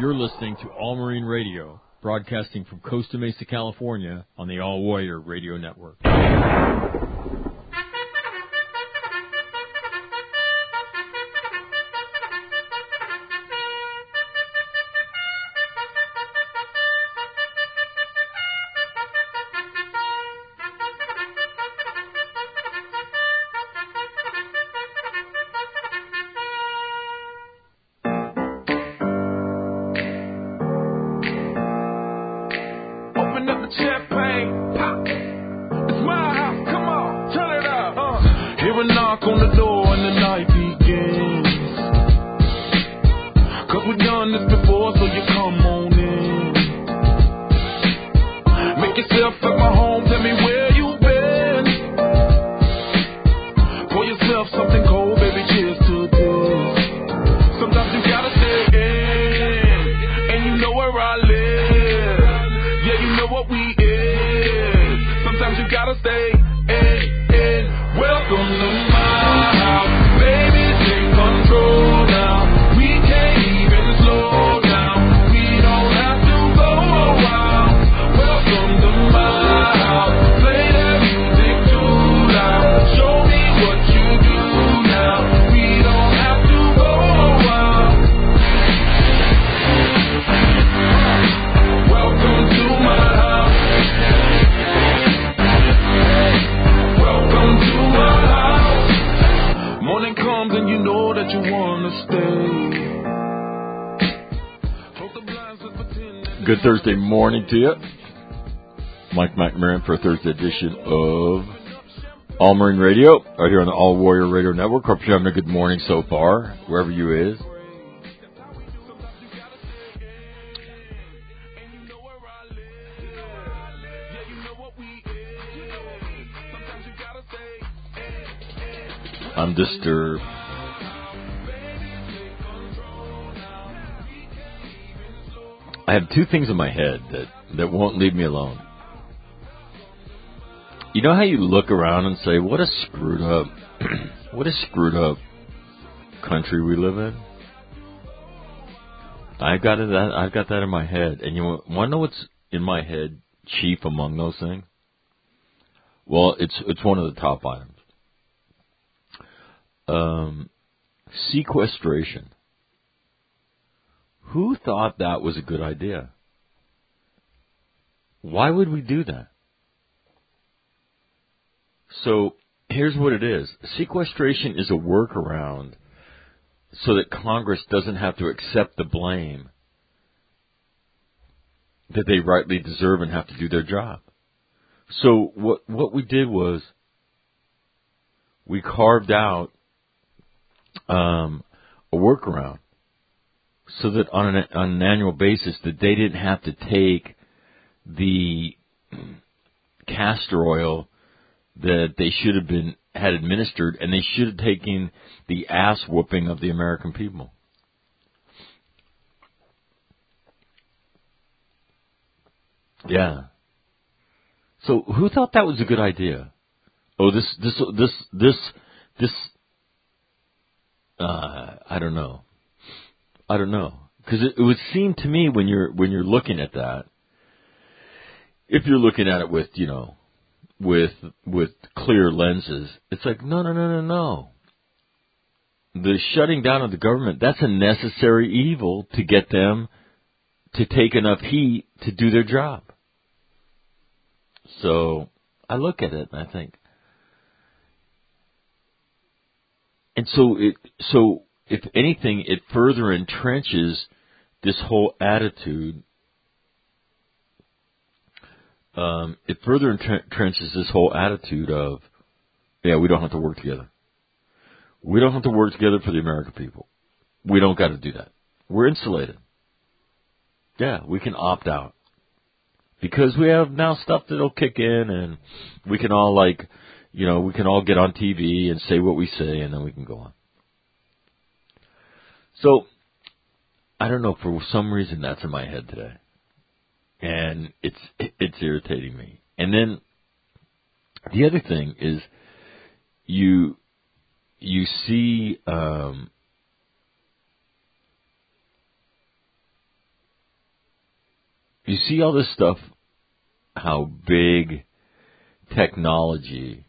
You're listening to All Marine Radio, broadcasting from Costa Mesa, California, on the All Warrior Radio Network. Good Thursday morning to you. Mike McMahon for a Thursday edition of All Marine Radio, right here on the All Warrior Radio Network. Hope you're having a good morning so far, wherever you is. I'm disturbed. I have two things in my head that won't leave me alone. You know how you look around and say, what a screwed up country we live in? I've got that in my head. And you want to know what's in my head chief among those things? Well, it's one of the top items. Sequestration. Who thought that was a good idea? Why would we do that? So here's what it is. Sequestration is a workaround so that Congress doesn't have to accept the blame that they rightly deserve and have to do their job. So what we did was we carved out a workaround so that on an annual basis that they didn't have to take the castor oil that they should have had administered, and they should have taken the ass whooping of the American people. Yeah. So who thought that was a good idea? Oh, this. I don't know. Because it would seem to me when you're looking at that, if you're looking at it with clear lenses, it's like no. The shutting down of the government, that's a necessary evil to get them to take enough heat to do their job. So I look at it and I think, and so if anything, it further entrenches this whole attitude. It further entrenches this whole attitude of, we don't have to work together. We don't have to work together for the American people. We don't got to do that. We're insulated. Yeah, we can opt out. Because we have now stuff that'll kick in, and we can all we can all get on TV and say what we say, and then we can go on. So, I don't know, for some reason that's in my head today. And it's irritating me. And then the other thing is you see you see all this stuff, how big technology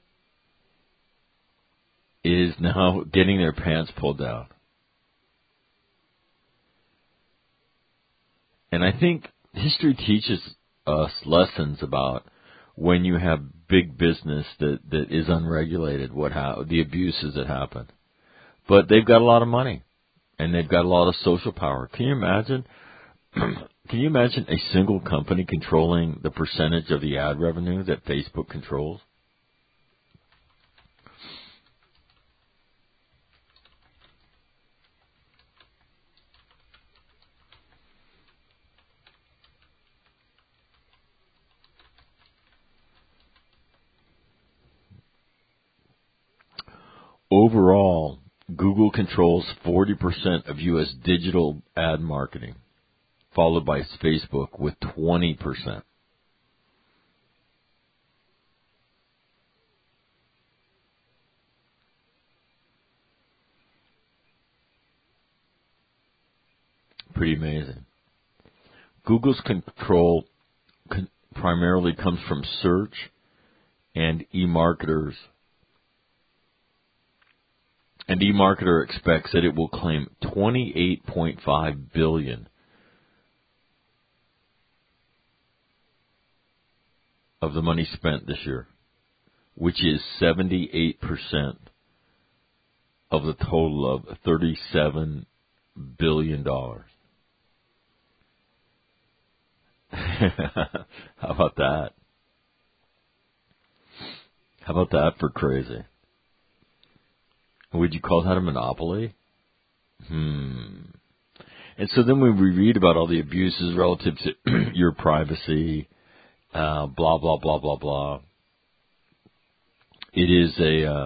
is now getting their pants pulled down. And I think history teaches us lessons about when you have big business that is unregulated, the abuses that happen. But they've got a lot of money, and they've got a lot of social power. Can you imagine? Can you imagine a single company controlling the percentage of the ad revenue that Facebook controls? Overall, Google controls 40% of U.S. digital ad marketing, followed by Facebook with 20%. Pretty amazing. Google's control primarily comes from search and eMarketers. And eMarketer expects that it will claim $28.5 billion of the money spent this year, which is 78% of the total of $37 billion. How about that? How about that for crazy? Would you call that a monopoly? And so then when we read about all the abuses relative to your privacy, blah, blah, blah, blah, blah, it's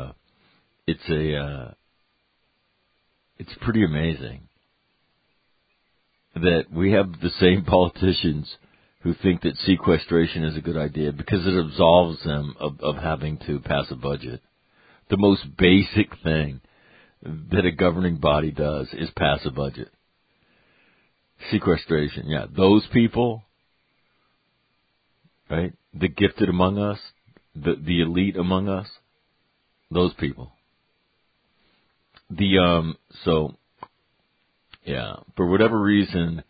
pretty amazing that we have the same politicians who think that sequestration is a good idea because it absolves them of having to pass a budget. The most basic thing that a governing body does is pass a budget. Sequestration, yeah. Those people, right? The gifted among us, the elite among us, those people. For whatever reason,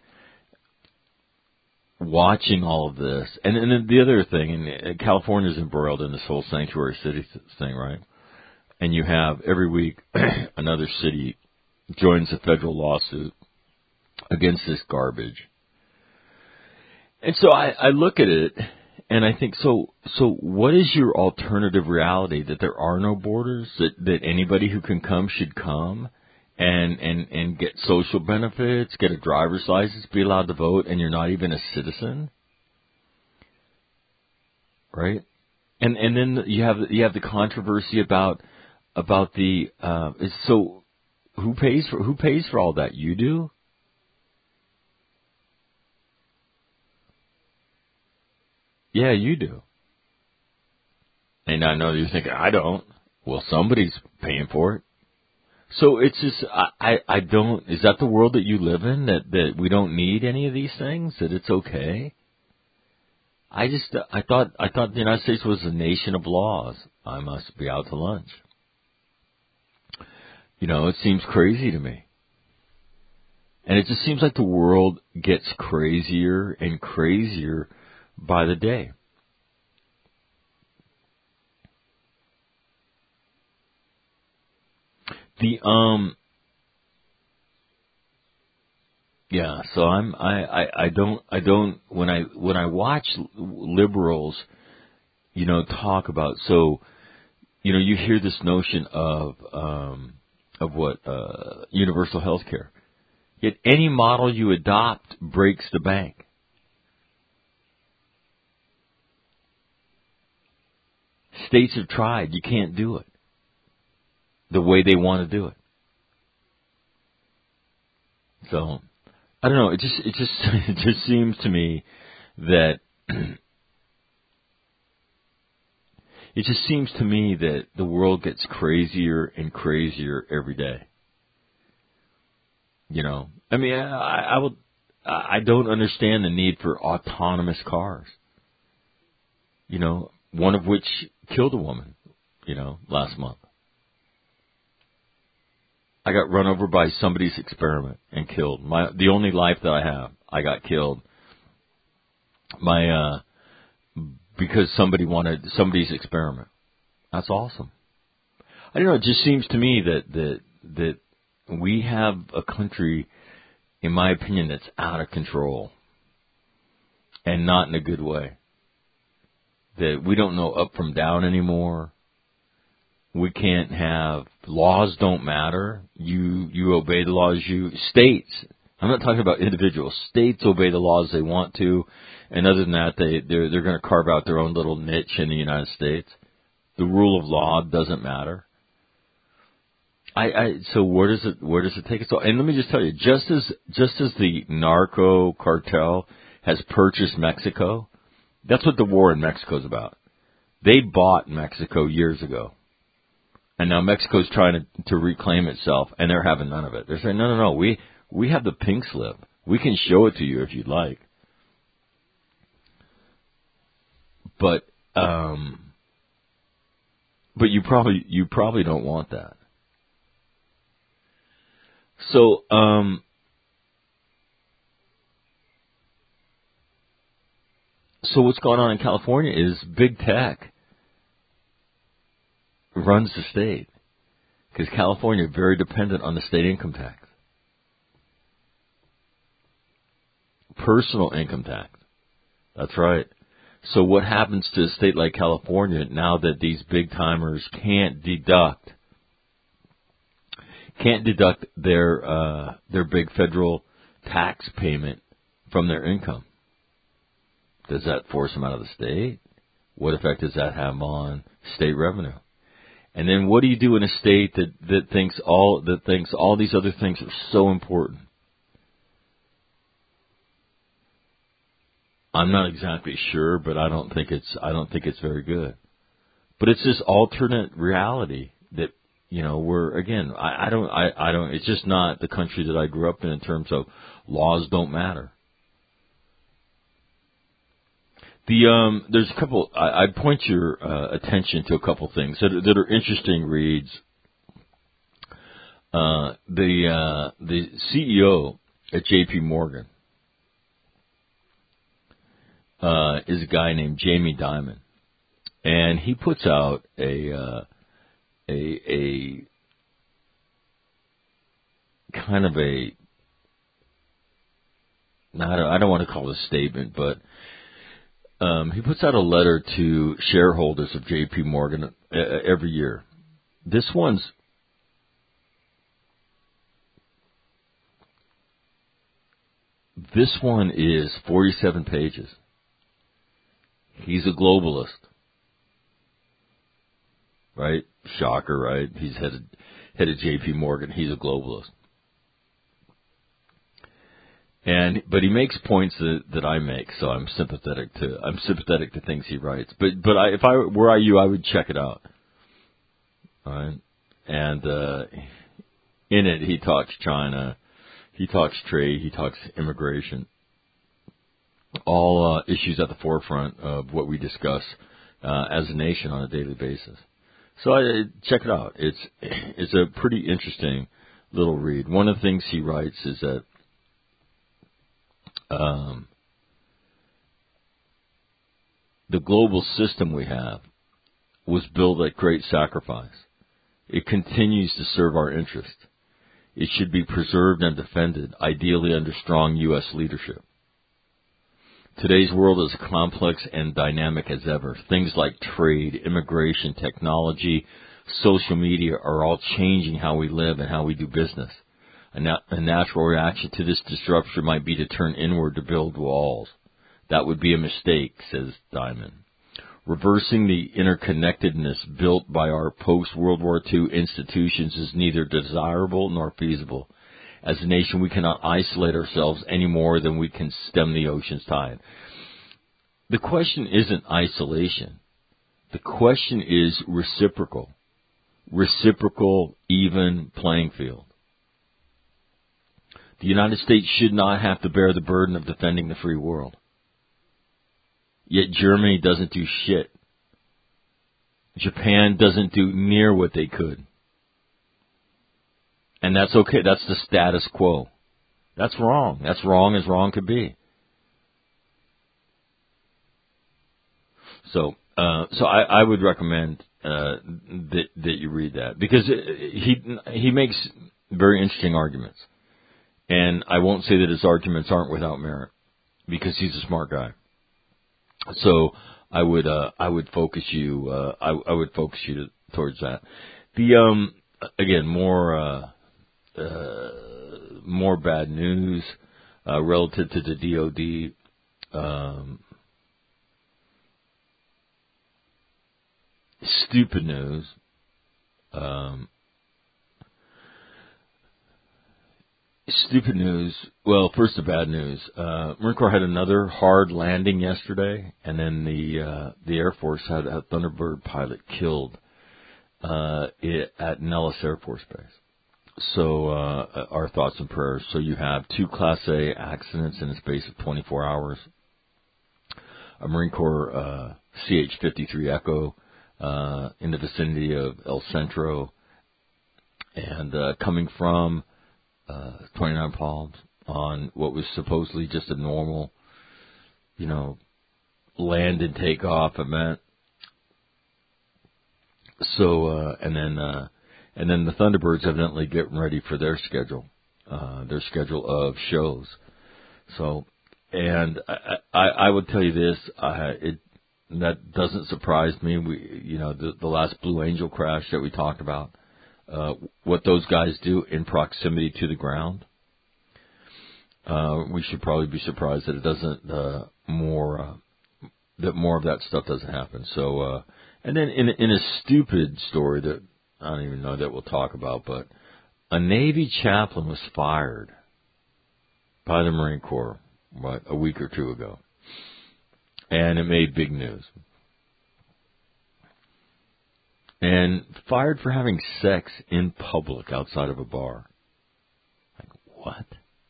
watching all of this, and then the other thing, and California's embroiled in this whole sanctuary city thing, right? And you have every week another city joins a federal lawsuit against this garbage. And so I look at it and I think, so what is your alternative reality? That there are no borders, that anybody who can come should come and get social benefits, get a driver's license, be allowed to vote, and you're not even a citizen? Right? And then you have the controversy about the so who pays for all that? You do? Yeah, you do. And I know you're thinking, I don't. Well, somebody's paying for it. So it's just I don't. Is that the world that you live in? That we don't need any of these things? That it's okay? I thought the United States was a nation of laws. I must be out to lunch. It seems crazy to me. And it just seems like the world gets crazier and crazier by the day. So I don't when I watch liberals, talk about, you hear this notion of what universal health care. Yet any model you adopt breaks the bank. States have tried. You can't do it the way they want to do it. So I don't know. It just seems to me that the world gets crazier and crazier every day. I mean, I don't understand the need for autonomous cars. One of which killed a woman, last month. I got run over by somebody's experiment and killed. The only life that I have, I got killed. Because somebody wanted somebody's experiment. That's awesome. I don't know. It just seems to me that we have a country, in my opinion, that's out of control, and not in a good way. That we don't know up from down anymore. We can't have laws. Don't matter. You obey the laws. States. I'm not talking about individuals. States obey the laws they want to, and other than that, they're going to carve out their own little niche in the United States. The rule of law doesn't matter. So where does it take us? And let me just tell you, just as the narco cartel has purchased Mexico, that's what the war in Mexico is about. They bought Mexico years ago, and now Mexico's trying to reclaim itself, and they're having none of it. They're saying, no, we have the pink slip. We can show it to you if you'd like. But you probably don't want that. So what's going on in California is big tech runs the state, because California is very dependent on the state income tax, personal income tax. That's right. So what happens to a state like California now that these big timers can't deduct their big federal tax payment from their income? Does that force them out of the state? What effect does that have on state revenue? And then what do you do in a state that thinks all these other things are so important? I'm not exactly sure, but I don't think it's very good. But it's this alternate reality that I don't. It's just not the country that I grew up in terms of laws don't matter. There's a couple. I'd point your attention to a couple things that are interesting reads. The CEO at J.P. Morgan is a guy named Jamie Dimon, and he puts out a kind of a, I don't want to call it a statement, but he puts out a letter to shareholders of J.P. Morgan every year. This one is 47 pages. He's a globalist, right? Shocker, right? He's head of J.P. Morgan. He's a globalist. But he makes points that I make, so I'm sympathetic to things he writes. But if I were you, I would check it out. All right, and in it he talks China, he talks trade, he talks immigration, all issues at the forefront of what we discuss as a nation on a daily basis. So check it out. It's a pretty interesting little read. One of the things he writes is that the global system we have was built at great sacrifice. It continues to serve our interest. It should be preserved and defended, ideally under strong U.S. leadership. Today's world is complex and dynamic as ever. Things like trade, immigration, technology, social media are all changing how we live and how we do business. A natural reaction to this disruption might be to turn inward to build walls. That would be a mistake, says Dimon. Reversing the interconnectedness built by our post-World War II institutions is neither desirable nor feasible. As a nation, we cannot isolate ourselves any more than we can stem the ocean's tide. The question isn't isolation. The question is reciprocal. Reciprocal, even playing field. The United States should not have to bear the burden of defending the free world. Yet Germany doesn't do shit. Japan doesn't do near what they could. And that's okay. That's the status quo. That's wrong. That's wrong as wrong could be. So I would recommend that you read that, because he makes very interesting arguments, and I won't say that his arguments aren't without merit, because he's a smart guy. So I would focus you towards that. The again, more bad news relative to the DoD. Stupid news. Stupid news. Well, first the bad news. Marine Corps had another hard landing yesterday, and then the Air Force had a Thunderbird pilot killed at Nellis Air Force Base. So our thoughts and prayers. So you have 2 Class A accidents in a space of 24 hours. A Marine Corps CH-53 Echo in the vicinity of El Centro, and coming from 29 Palms on what was supposedly just a normal, land and takeoff event. So, and then the Thunderbirds evidently getting ready for their schedule of shows. So, and I would tell you this, that doesn't surprise me. The last Blue Angel crash that we talked about, what those guys do in proximity to the ground, we should probably be surprised that it doesn't, that more of that stuff doesn't happen. So, and then in a stupid story that I don't even know that we'll talk about, but a Navy chaplain was fired by the Marine Corps, a week or 2 ago. And it made big news. And fired for having sex in public outside of a bar. Like, what?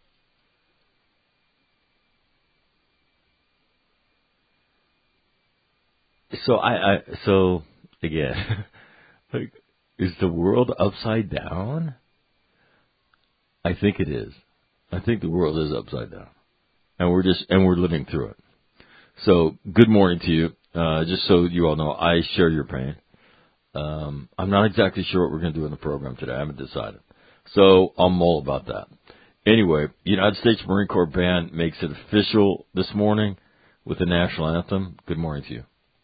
So again, like, is the world upside down? I think it is. I think the world is upside down. And we're living through it. So, good morning to you. Just so you all know, I share your pain. I'm not exactly sure what we're going to do in the program today. I haven't decided. So, I'll mull about that. Anyway, United States Marine Corps Band makes it official this morning with the national anthem. Good morning to you.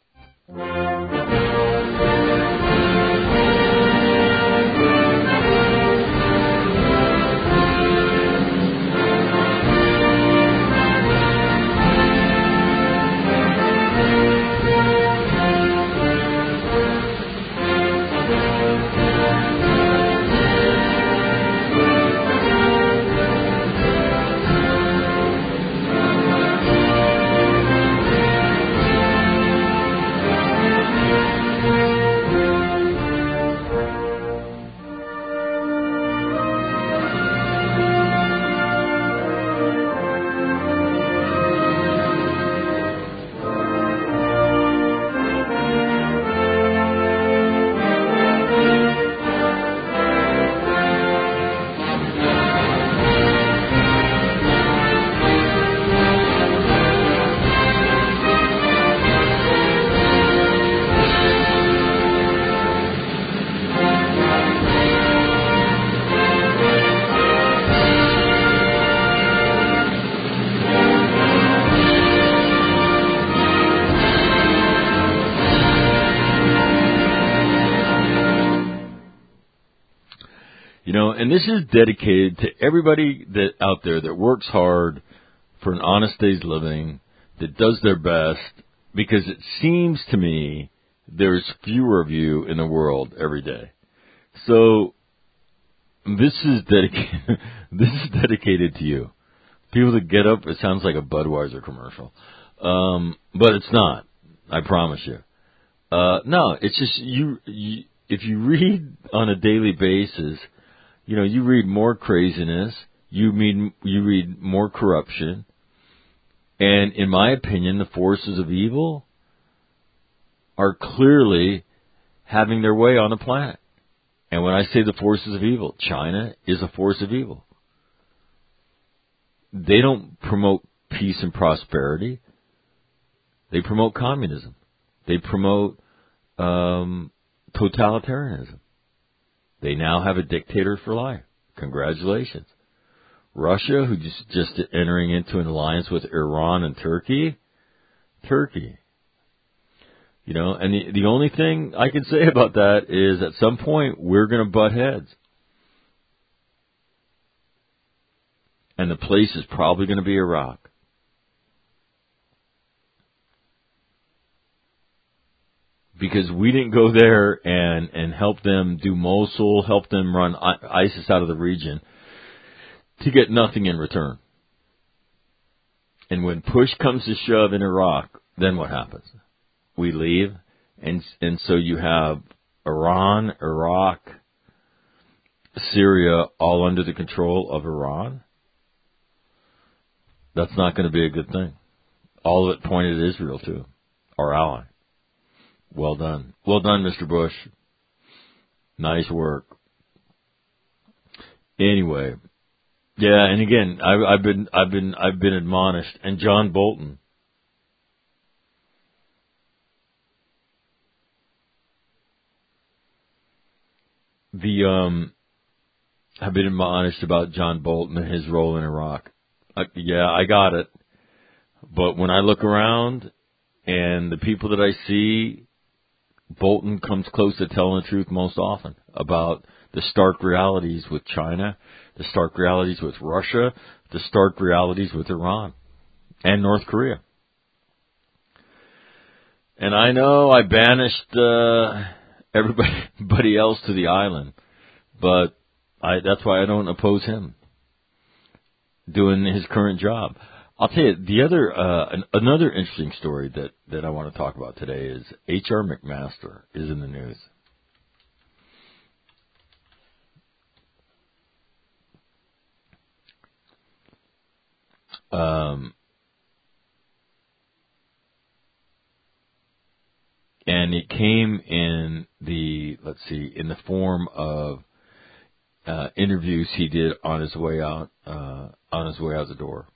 And this is dedicated to everybody that out there that works hard for an honest day's living, that does their best, because it seems to me there's fewer of you in the world every day. So this is dedicated to you. People that get up, it sounds like a Budweiser commercial. But it's not. I promise you. No, it's just you if you read on a daily basis, you read more craziness, you read more corruption. And in my opinion, the forces of evil are clearly having their way on the planet. And when I say the forces of evil, China is a force of evil. They don't promote peace and prosperity. They promote communism. They promote totalitarianism. They now have a dictator for life. Congratulations. Russia, who just entering into an alliance with Iran and Turkey. You know, and the only thing I can say about that is at some point we're going to butt heads. And the place is probably going to be Iraq. Because we didn't go there and help them do Mosul, help them run ISIS out of the region to get nothing in return. And when push comes to shove in Iraq, then what happens? We leave, and so you have Iran, Iraq, Syria all under the control of Iran. That's not going to be a good thing. All of it pointed at Israel, too, our ally. Well done. Well done, Mr. Bush. Nice work. Anyway, yeah, and again, I've been admonished, and John Bolton. I've been admonished about John Bolton and his role in Iraq. Yeah, I got it. But when I look around and the people that I see, Bolton comes close to telling the truth most often about the stark realities with China, the stark realities with Russia, the stark realities with Iran and North Korea. And I know I banished everybody else to the island, but that's why I don't oppose him doing his current job. I'll tell you, another interesting story that I want to talk about today is H.R. McMaster is in the news. And it came in in the form of interviews he did on his way out the door.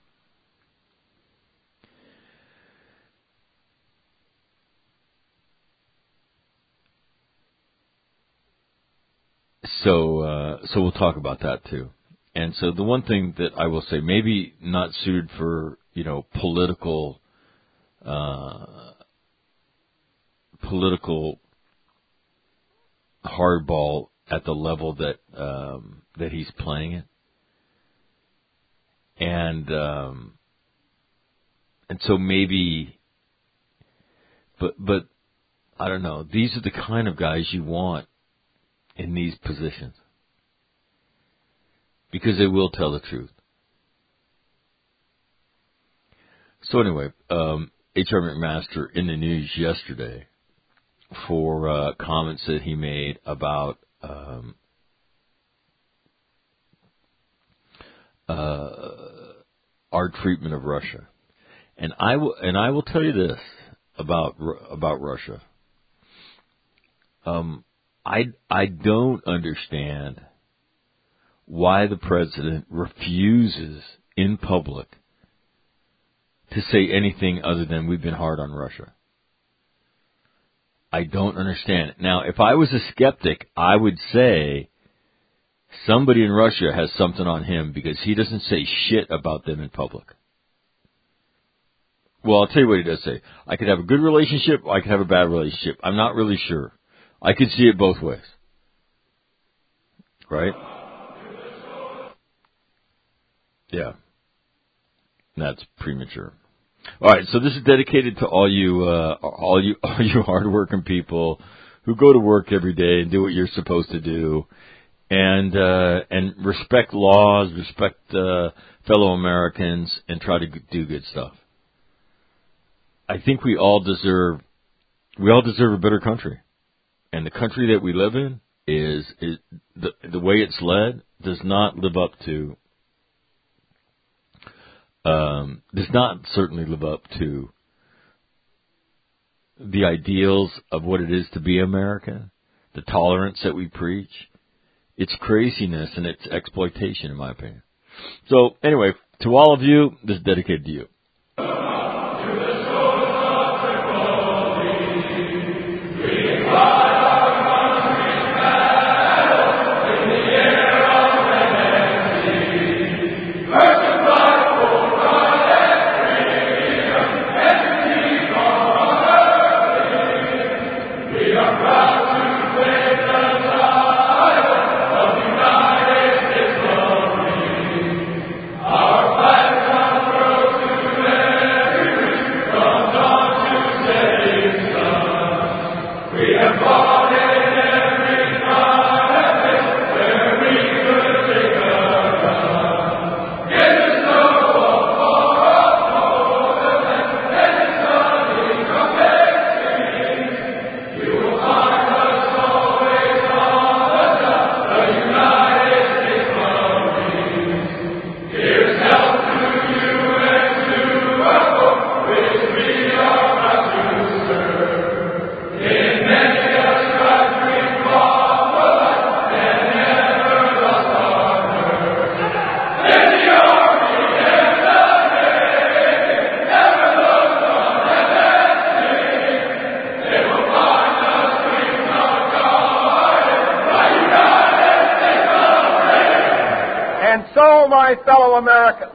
So we'll talk about that too. And so the one thing that I will say, maybe not suited for, political hardball at the level that he's playing it. And so maybe, but I don't know. These are the kind of guys you want in these positions, because they will tell the truth. So anyway, H.R. McMaster in the news yesterday for comments that he made about our treatment of Russia. And I will tell you this about Russia. I don't understand why the president refuses in public to say anything other than we've been hard on Russia. I don't understand it. Now, if I was a skeptic, I would say somebody in Russia has something on him because he doesn't say shit about them in public. Well, I'll tell you what he does say. I could have a good relationship, or I could have a bad relationship. I'm not really sure. I could see it both ways. Right? Yeah. That's premature. All right, so this is dedicated to all you hardworking people who go to work every day and do what you're supposed to do, and respect laws, respect fellow Americans, and try to do good stuff. I think we all deserve a better country, and the country that we live in is the way it's led does not live up to does not certainly live up to the ideals of what it is to be American, the tolerance that we preach. It's craziness and it's exploitation, in my opinion. So, anyway, to all of you, this is dedicated to you. My fellow Americans,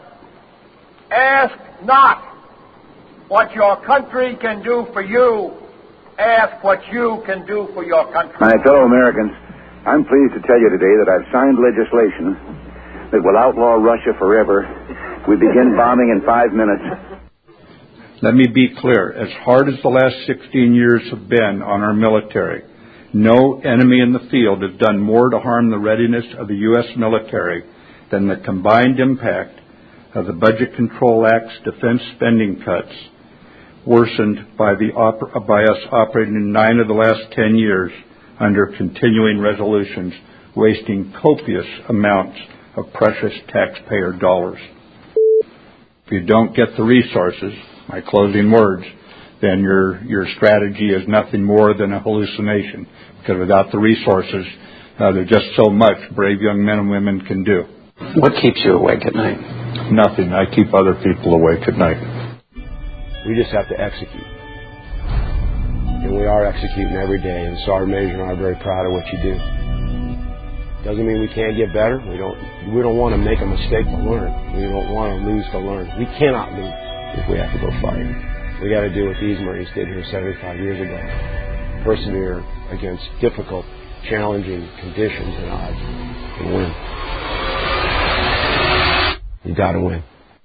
ask not what your country can do for you, ask what you can do for your country. My fellow Americans, I'm pleased to tell you today that I've signed legislation that will outlaw Russia forever. We begin bombing in 5 minutes. Let me be clear. As hard as the last 16 years have been on our military, no enemy in the field has done more to harm the readiness of the U.S. military than the combined impact of the Budget Control Act's defense spending cuts, worsened by us operating in 9 of the last 10 years under continuing resolutions, wasting copious amounts of precious taxpayer dollars. If you don't get the resources, my closing words, then your strategy is nothing more than a hallucination, because without the resources, there's just so much brave young men and women can do. What keeps you awake at night? Nothing. I keep other people awake at night. We just have to execute. And we are executing every day, and Sergeant Major and I are very proud of what you do. Doesn't mean we can't get better. We don't want to make a mistake to learn. We don't want to lose to learn. We cannot lose if we have to go fight. We got to do what these Marines did here 75 years ago. Persevere against difficult, challenging conditions and odds and win. You got to win.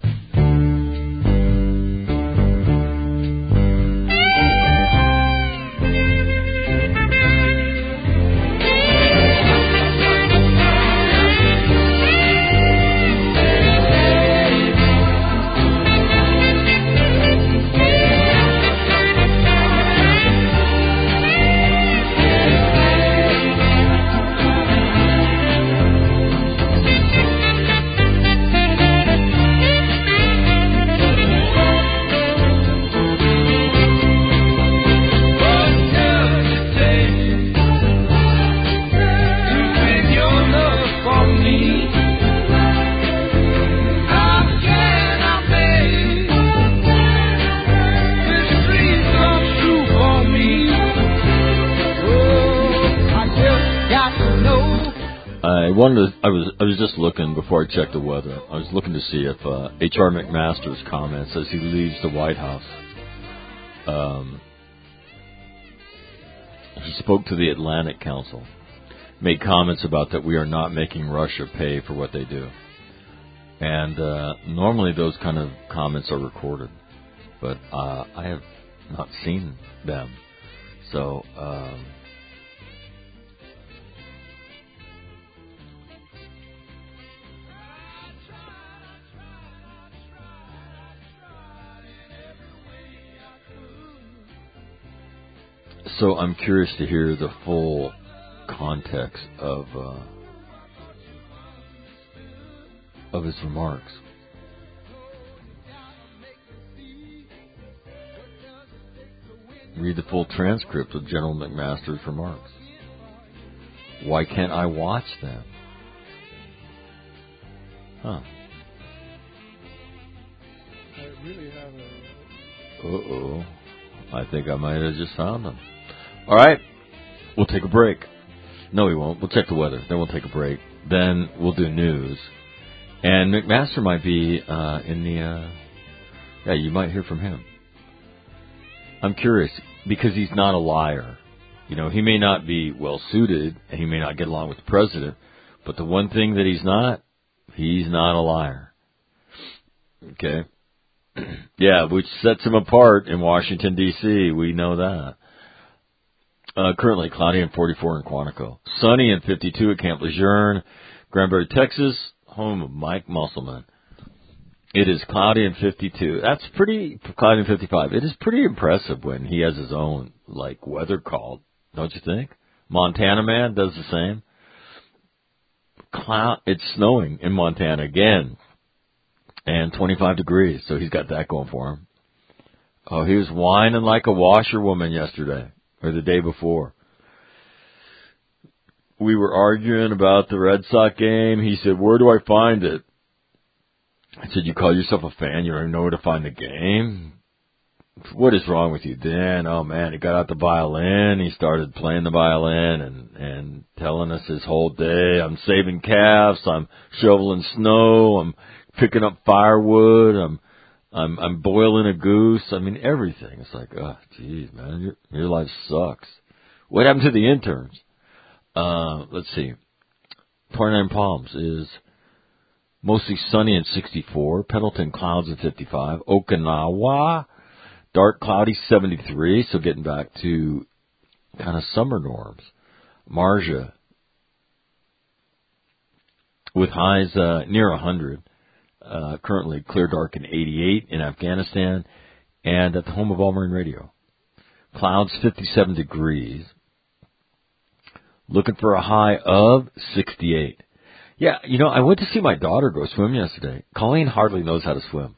I was just looking before I checked the weather. I was looking to see if H.R. McMaster's comments as he leaves the White House. He spoke to the Atlantic Council, made comments about that we are not making Russia pay for what they do. And normally those kind of comments are recorded, but I have not seen them. So So I'm curious to hear the full context of his remarks. read the full transcript of General McMaster's remarks. Why can't I watch them? Huh. I really have Uh-oh. I think I might have just found them. All right. We'll take a break. No, we won't. We'll check the weather. Then we'll take a break. Then we'll do news. And McMaster might be in the... yeah, you might hear from him. I'm curious, because he's not a liar. You know, he may not be well-suited, and he may not get along with the president, but the one thing that he's not a liar. Okay? Yeah, which sets him apart in Washington, D.C. We know that. Currently cloudy and 44 in Quantico. Sunny and 52 at Camp Lejeune. Granbury, Texas, home of Mike Musselman. It is cloudy and 52. That's pretty, cloudy and 55. It is pretty impressive when he has his own, like, weather call, don't you think? Montana Man does the same. It's snowing in Montana again. And 25 degrees, so he's got that going for him. Oh, he was whining like a washerwoman yesterday, or the day before. We were arguing about the Red Sox game. He said, where do I find it? I said, you call yourself a fan? You don't even know where to find the game? What is wrong with you, Dan? Oh, man, he got out the violin. He started playing the violin and telling us his whole day. I'm saving calves. I'm shoveling snow. I'm picking up firewood. I'm boiling a goose. I mean, everything. It's like, oh, geez, man, your life sucks. What happened to the interns? Let's see. 29 Palms is mostly sunny and 64. Pendleton, clouds and 55. Okinawa, dark, cloudy, 73. So getting back to kind of summer norms. Marja, with highs near 100. Currently clear, dark, and 88 in Afghanistan. And at the home of All Marine Radio. Clouds, 57 degrees. Looking for a high of 68. Yeah, you know, I went to see my daughter go swim yesterday. Colleen hardly knows how to swim.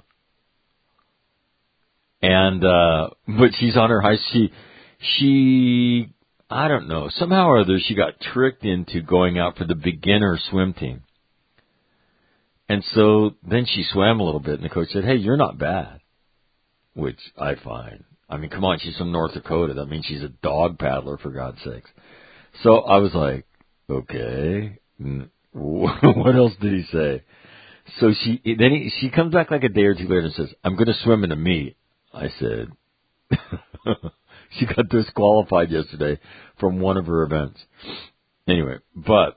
And, but she's on her high, she, I don't know, somehow or other she got tricked into going out for the beginner swim team. And so then she swam a little bit and the coach said, hey, you're not bad. Which I find. I mean, come on, she's from North Dakota. That means she's a dog paddler, for God's sakes. So I was like, okay, what else did he say? So she comes back like a day or two later and says, I'm going to swim in a meet. I said, she got disqualified yesterday from one of her events. Anyway, but,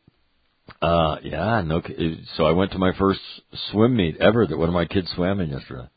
yeah, no, so I went to my first swim meet ever that one of my kids swam in yesterday.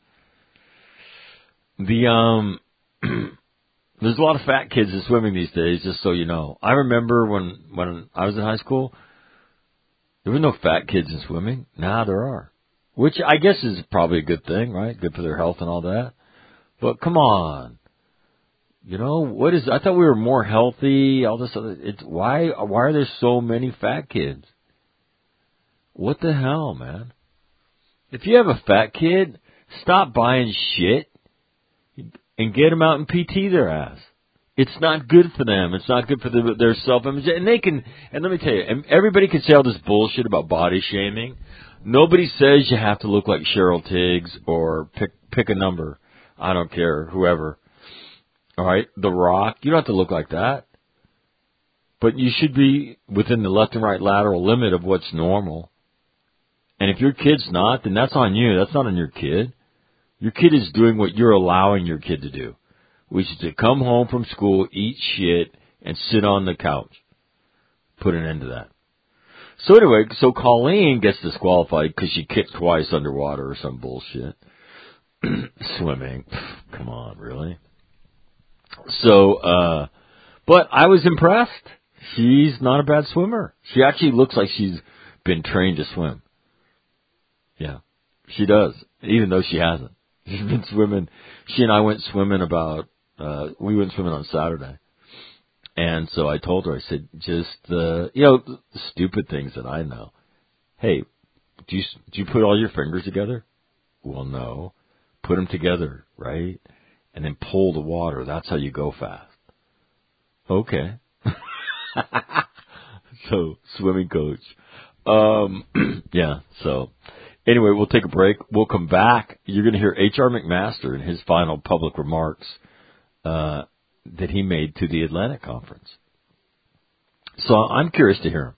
There's a lot of fat kids in swimming these days, just so you know. I remember when I was in high school, there were no fat kids in swimming. Now there are. Which I guess is probably a good thing, right? Good for their health and all that. But come on. You know, I thought we were more healthy, all this other, why are there so many fat kids? What the hell, man? If you have a fat kid, stop buying shit and get them out and PT their ass. It's not good for them. It's not good for their self-image. And let me tell you, everybody can say all this bullshit about body shaming. Nobody says you have to look like Cheryl Tiggs or pick a number. I don't care, whoever. All right, The Rock. You don't have to look like that. But you should be within the left and right lateral limit of what's normal. And if your kid's not, then that's on you. That's not on your kid. Your kid is doing what you're allowing your kid to do, which is to come home from school, eat shit, and sit on the couch. Put an end to that. So anyway, Colleen gets disqualified because she kicked twice underwater or some bullshit. Swimming. Come on, really? So, but I was impressed. She's not a bad swimmer. She actually looks like she's been trained to swim. Yeah, she does, even though she hasn't. She's been swimming. She and I went swimming we went swimming on Saturday. And so I told her, I said, just, the stupid things that I know. Hey, do you put all your fingers together? Well, no. Put them together, right? and then pull the water. That's how you go fast. Okay. So, swimming coach. Yeah, so anyway, we'll take a break. We'll come back. You're going to hear H.R. McMaster in his final public remarks that he made to the Atlantic Conference. So I'm curious to hear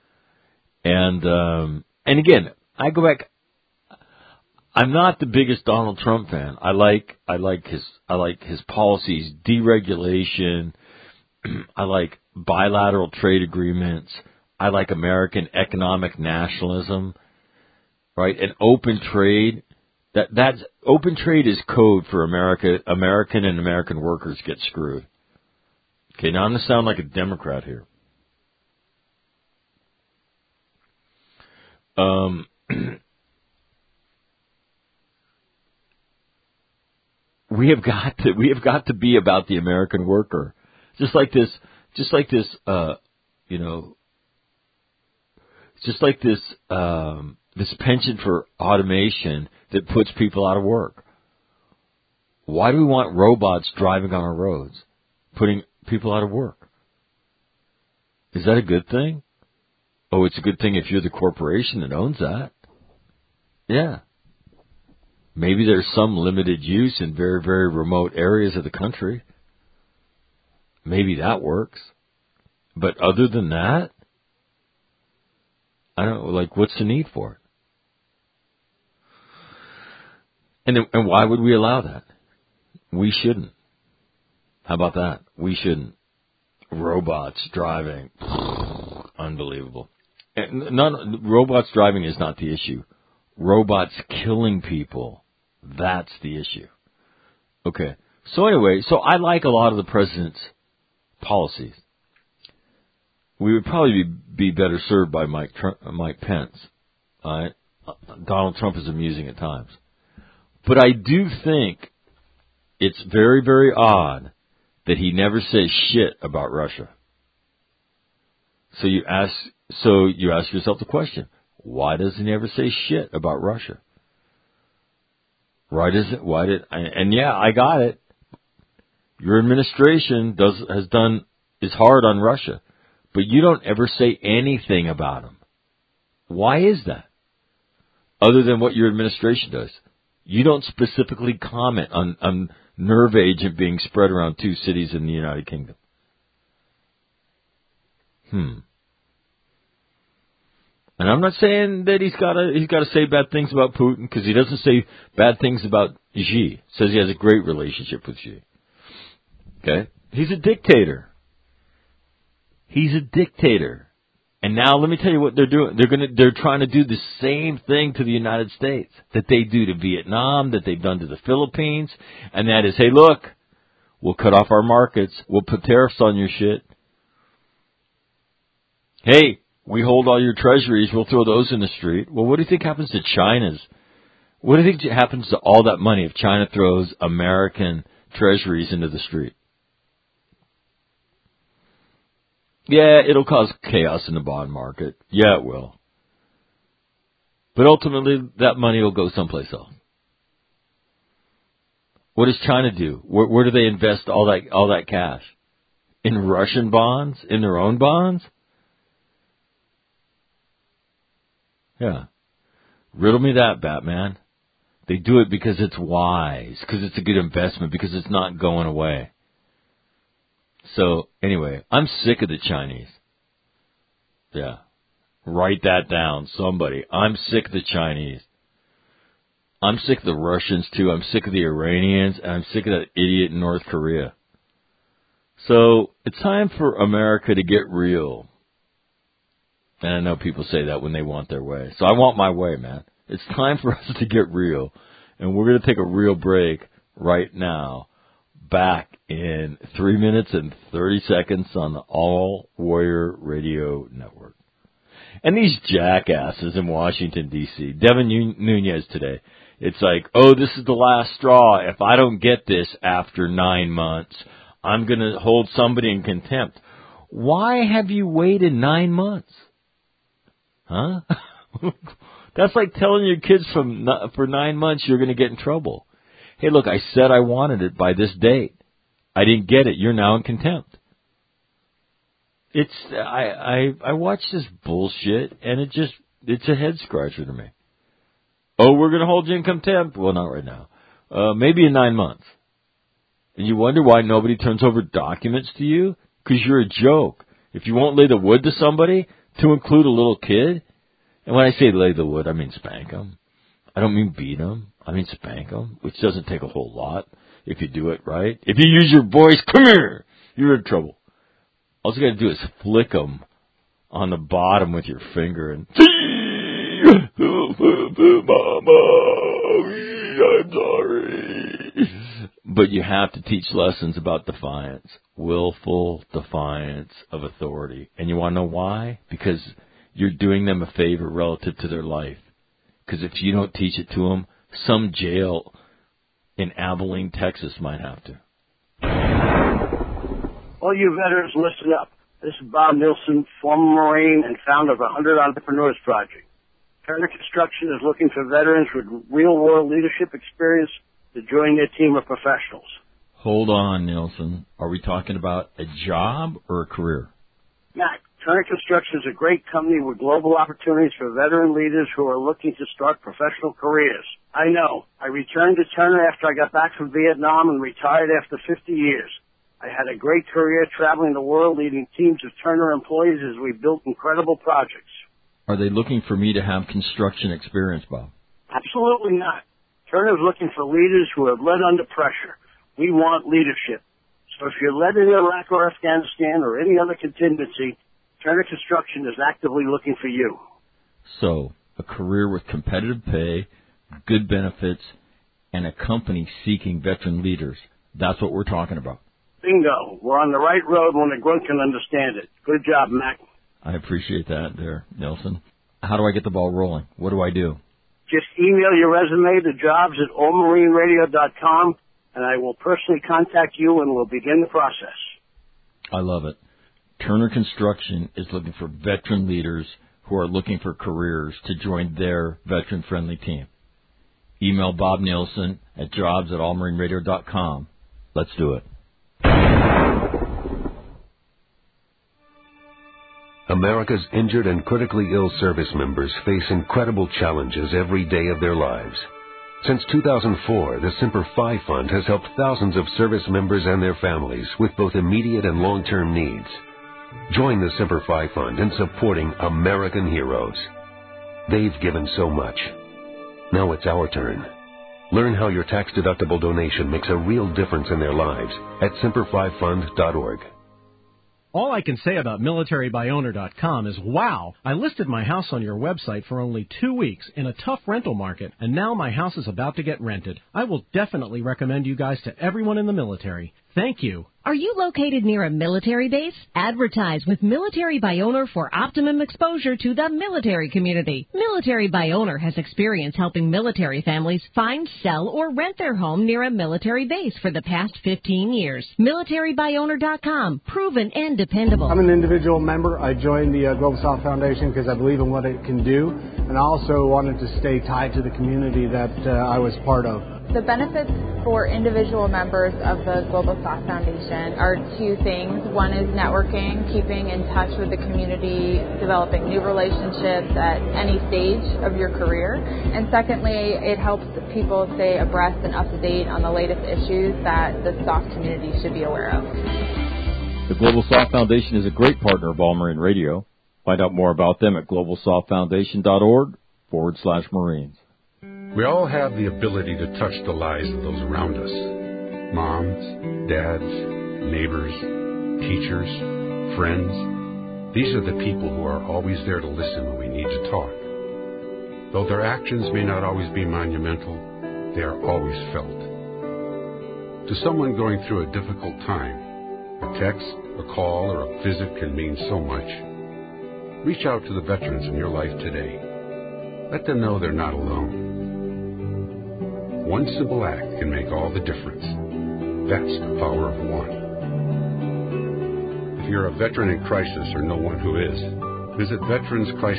him. And again, I go back. I'm not the biggest Donald Trump fan. I like his policies, deregulation. I like bilateral trade agreements. I like American economic nationalism, right? And open trade. That's open trade is code for American and American workers get screwed. Okay, now I'm going to sound like a Democrat here. We have got to be about the American worker. Just like this, this penchant for automation that puts people out of work. Why do we want robots driving on our roads, putting people out of work? Is that a good thing? Oh, it's a good thing if you're the corporation that owns that. Yeah. Maybe there's some limited use in very, very remote areas of the country. Maybe that works. But other than that, I don't know, like, what's the need for it? And why would we allow that? We shouldn't. How about that? We shouldn't. Robots driving. Unbelievable. Robots driving is not the issue. Robots killing people. That's the issue. Okay. So anyway, I like a lot of the president's policies. We would probably be better served by Mike Pence. Donald Trump is amusing at times. But I do think it's very, very odd that he never says shit about Russia. So you ask yourself the question, why does he never say shit about Russia? I got it. Your administration is hard on Russia, but you don't ever say anything about him. Why is that? Other than what your administration does. You don't specifically comment on nerve agent being spread around 2 cities in the United Kingdom. And I'm not saying that he's got to say bad things about Putin, because he doesn't say bad things about Xi. Says he has a great relationship with Xi. Okay? He's a dictator. And now let me tell you what they're doing. They're trying to do the same thing to the United States that they do to Vietnam, that they've done to the Philippines, and that is, hey, look, we'll cut off our markets. We'll put tariffs on your shit. Hey, we hold all your treasuries. We'll throw those in the street. Well, what do you think happens to China's? What do you think happens to all that money if China throws American treasuries into the street? Yeah, it'll cause chaos in the bond market. Yeah, it will. But ultimately, that money will go someplace else. What does China do? Where do they invest all that cash? In Russian bonds? In their own bonds? Yeah. Riddle me that, Batman. They do it because it's wise, because it's a good investment, because it's not going away. So, anyway, I'm sick of the Chinese. Yeah. Write that down, somebody. I'm sick of the Chinese. I'm sick of the Russians, too. I'm sick of the Iranians, and I'm sick of that idiot in North Korea. So, it's time for America to get real. And I know people say that when they want their way. So I want my way, man. It's time for us to get real. And we're going to take a real break right now. Back in 3 minutes and 30 seconds on the All Warrior Radio Network. And these jackasses in Washington, D.C., Devin Nunes today, it's like, oh, this is the last straw. If I don't get this after 9 months, I'm going to hold somebody in contempt. Why have you waited 9 months? Huh? That's like telling your kids for 9 months you're going to get in trouble. hey, look, I said I wanted it by this date. I didn't get it. You're now in contempt. I watch this bullshit, and it's a head scratcher to me. Oh, we're going to hold you in contempt. Well, not right now. Maybe in 9 months. And you wonder why nobody turns over documents to you? Because you're a joke. If you won't lay the wood to somebody, to include a little kid, and when I say lay the wood, I mean spank them. I don't mean beat them. I mean spank them, which doesn't take a whole lot if you do it right. If you use your voice, come here, you're in trouble. All you got to do is flick them on the bottom with your finger and, Mama, I'm sorry. But you have to teach lessons about defiance, willful defiance of authority. And you want to know why? Because you're doing them a favor relative to their life. Because if you don't teach it to them, some jail in Abilene, Texas might have to. All you veterans, listen up. This is Bob Nilsson, former Marine and founder of 100 Entrepreneurs Project. Turner Construction is looking for veterans with real-world leadership experience to join their team of professionals. Hold on, Nilsson. Are we talking about a job or a career? Matt, Turner Construction is a great company with global opportunities for veteran leaders who are looking to start professional careers. I know. I returned to Turner after I got back from Vietnam and retired after 50 years. I had a great career traveling the world leading teams of Turner employees as we built incredible projects. Are they looking for me to have construction experience, Bob? Absolutely not. Turner is looking for leaders who have led under pressure. We want leadership. So if you're led in Iraq or Afghanistan or any other contingency, Turner Construction is actively looking for you. So, a career with competitive pay, good benefits, and a company seeking veteran leaders. That's what we're talking about. Bingo. We're on the right road when a grunt can understand it. Good job, Mac. I appreciate that there, Nelson. How do I get the ball rolling? What do I do? Just email your resume to jobs@allmarineradio.com, and I will personally contact you and we'll begin the process. I love it. Turner Construction is looking for veteran leaders who are looking for careers to join their veteran-friendly team. Email Bob Nielsen at jobs@allmarineradio.com. Let's do it. America's injured and critically ill service members face incredible challenges every day of their lives. Since 2004, the Semper Fi Fund has helped thousands of service members and their families with both immediate and long-term needs. Join the Semper Fi Fund in supporting American heroes. They've given so much. Now it's our turn. Learn how your tax-deductible donation makes a real difference in their lives at SemperFiFund.org. All I can say about MilitaryByOwner.com is, wow, I listed my house on your website for only 2 weeks in a tough rental market, and now my house is about to get rented. I will definitely recommend you guys to everyone in the military. Thank you. Are you located near a military base? Advertise with Military by Owner for optimum exposure to the military community. Military by Owner has experience helping military families find, sell, or rent their home near a military base for the past 15 years. MilitaryByOwner.com. Proven and dependable. I'm an individual member. I joined the Global South Foundation because I believe in what it can do, and I also wanted to stay tied to the community that I was part of. The benefits for individual members of the Global South Foundation are two things. One is networking, keeping in touch with the community, developing new relationships at any stage of your career. And secondly, it helps people stay abreast and up to date on the latest issues that the SOF community should be aware of. The Global South Foundation is a great partner of All Marine Radio. Find out more about them at globalsouthfoundation.org/Marines. We all have the ability to touch the lives of those around us. Moms, dads, neighbors, teachers, friends. These are the people who are always there to listen when we need to talk. Though their actions may not always be monumental, they are always felt. To someone going through a difficult time, a text, a call, or a visit can mean so much. Reach out to the veterans in your life today. Let them know they're not alone. One simple act can make all the difference. That's the power of one. If you're a veteran in crisis or know one who is, visit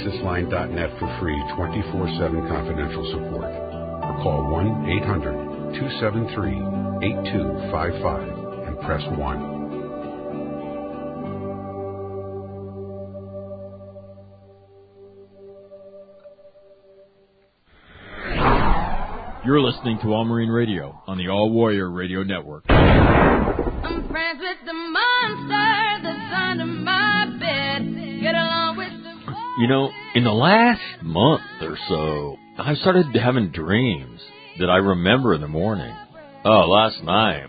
veteranscrisisline.net for free 24/7 confidential support. Or call 1-800 273-8255 and press 1. You're listening to All Marine Radio on the All Warrior Radio Network. I'm friends with the monster that's under my bed. Get along with the... You know, in the last month or so, I started having dreams that I remember in the morning. Oh, last night.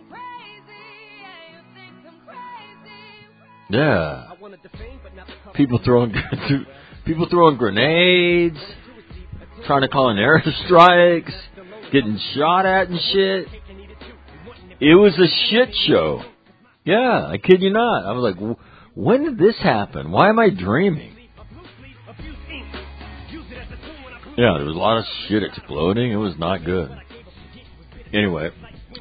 Yeah. People throwing grenades, trying to call in airstrikes, getting shot at and shit. It was a shit show. Yeah, I kid you not. I was like, when did this happen? Why am I dreaming? Yeah, there was a lot of shit exploding. It was not good. Anyway,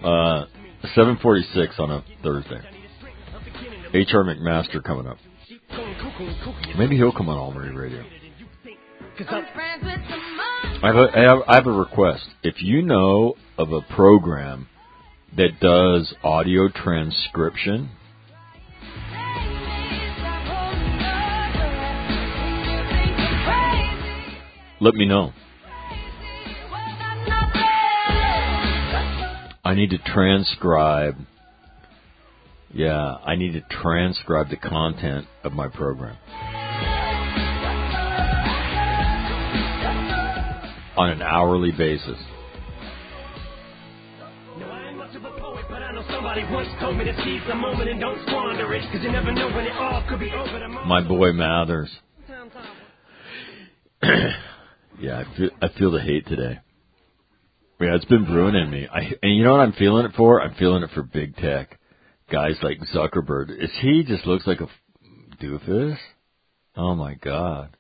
7:46 on a Thursday. H.R. McMaster coming up. Maybe he'll come on All Marine Radio. I have a request. If you know of a program that does audio transcription, let me know. I need to transcribe. Yeah, I need to transcribe the content of my program on an hourly basis. My boy Mathers. Yeah, I feel the hate today. Yeah, it's been brewing in me. And you know what I'm feeling it for? I'm feeling it for big tech. Guys like Zuckerberg. He just looks like a doofus? Oh my God.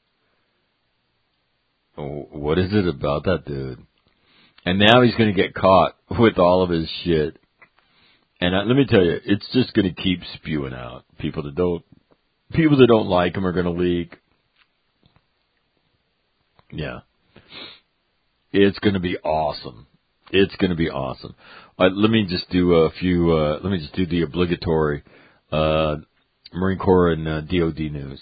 Oh, what is it about that dude? And now he's going to get caught with all of his shit. And let me tell you, it's just going to keep spewing out. People that don't like him are going to leak. Yeah. It's going to be awesome. It's going to be awesome. Let me just do the obligatory Marine Corps and DOD news.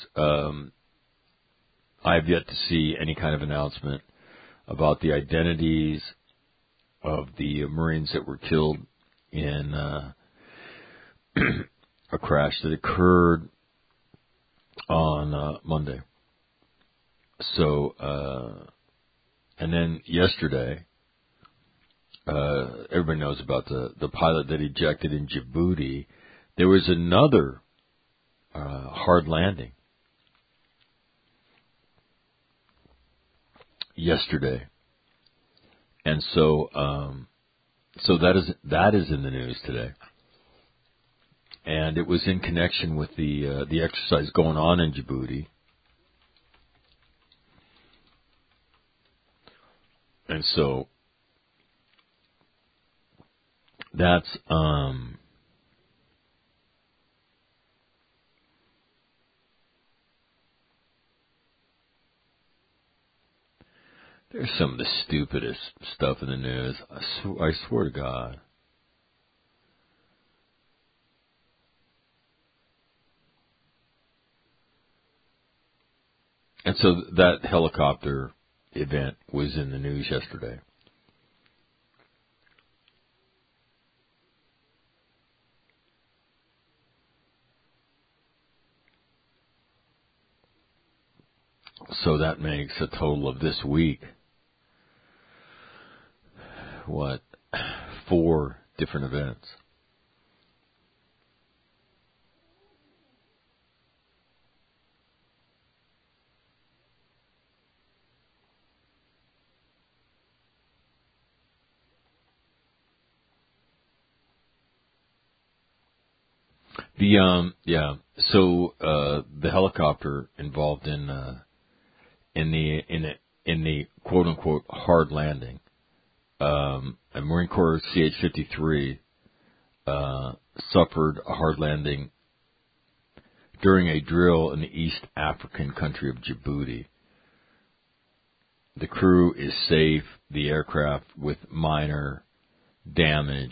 I have yet to see any kind of announcement about the identities of the Marines that were killed in a crash that occurred on Monday. So, and then yesterday, everybody knows about the pilot that ejected in Djibouti. There was another hard landing yesterday, and so that is in the news today, and it was in connection with the exercise going on in Djibouti. And so that's there's some of the stupidest stuff in the news. I swear to God. And so that helicopter event was in the news yesterday. So that makes a total of this week, 4 different events. So the helicopter involved in the quote unquote hard landing, a Marine Corps CH-53 suffered a hard landing during a drill in the East African country of Djibouti. The crew is safe. The aircraft with minor damage,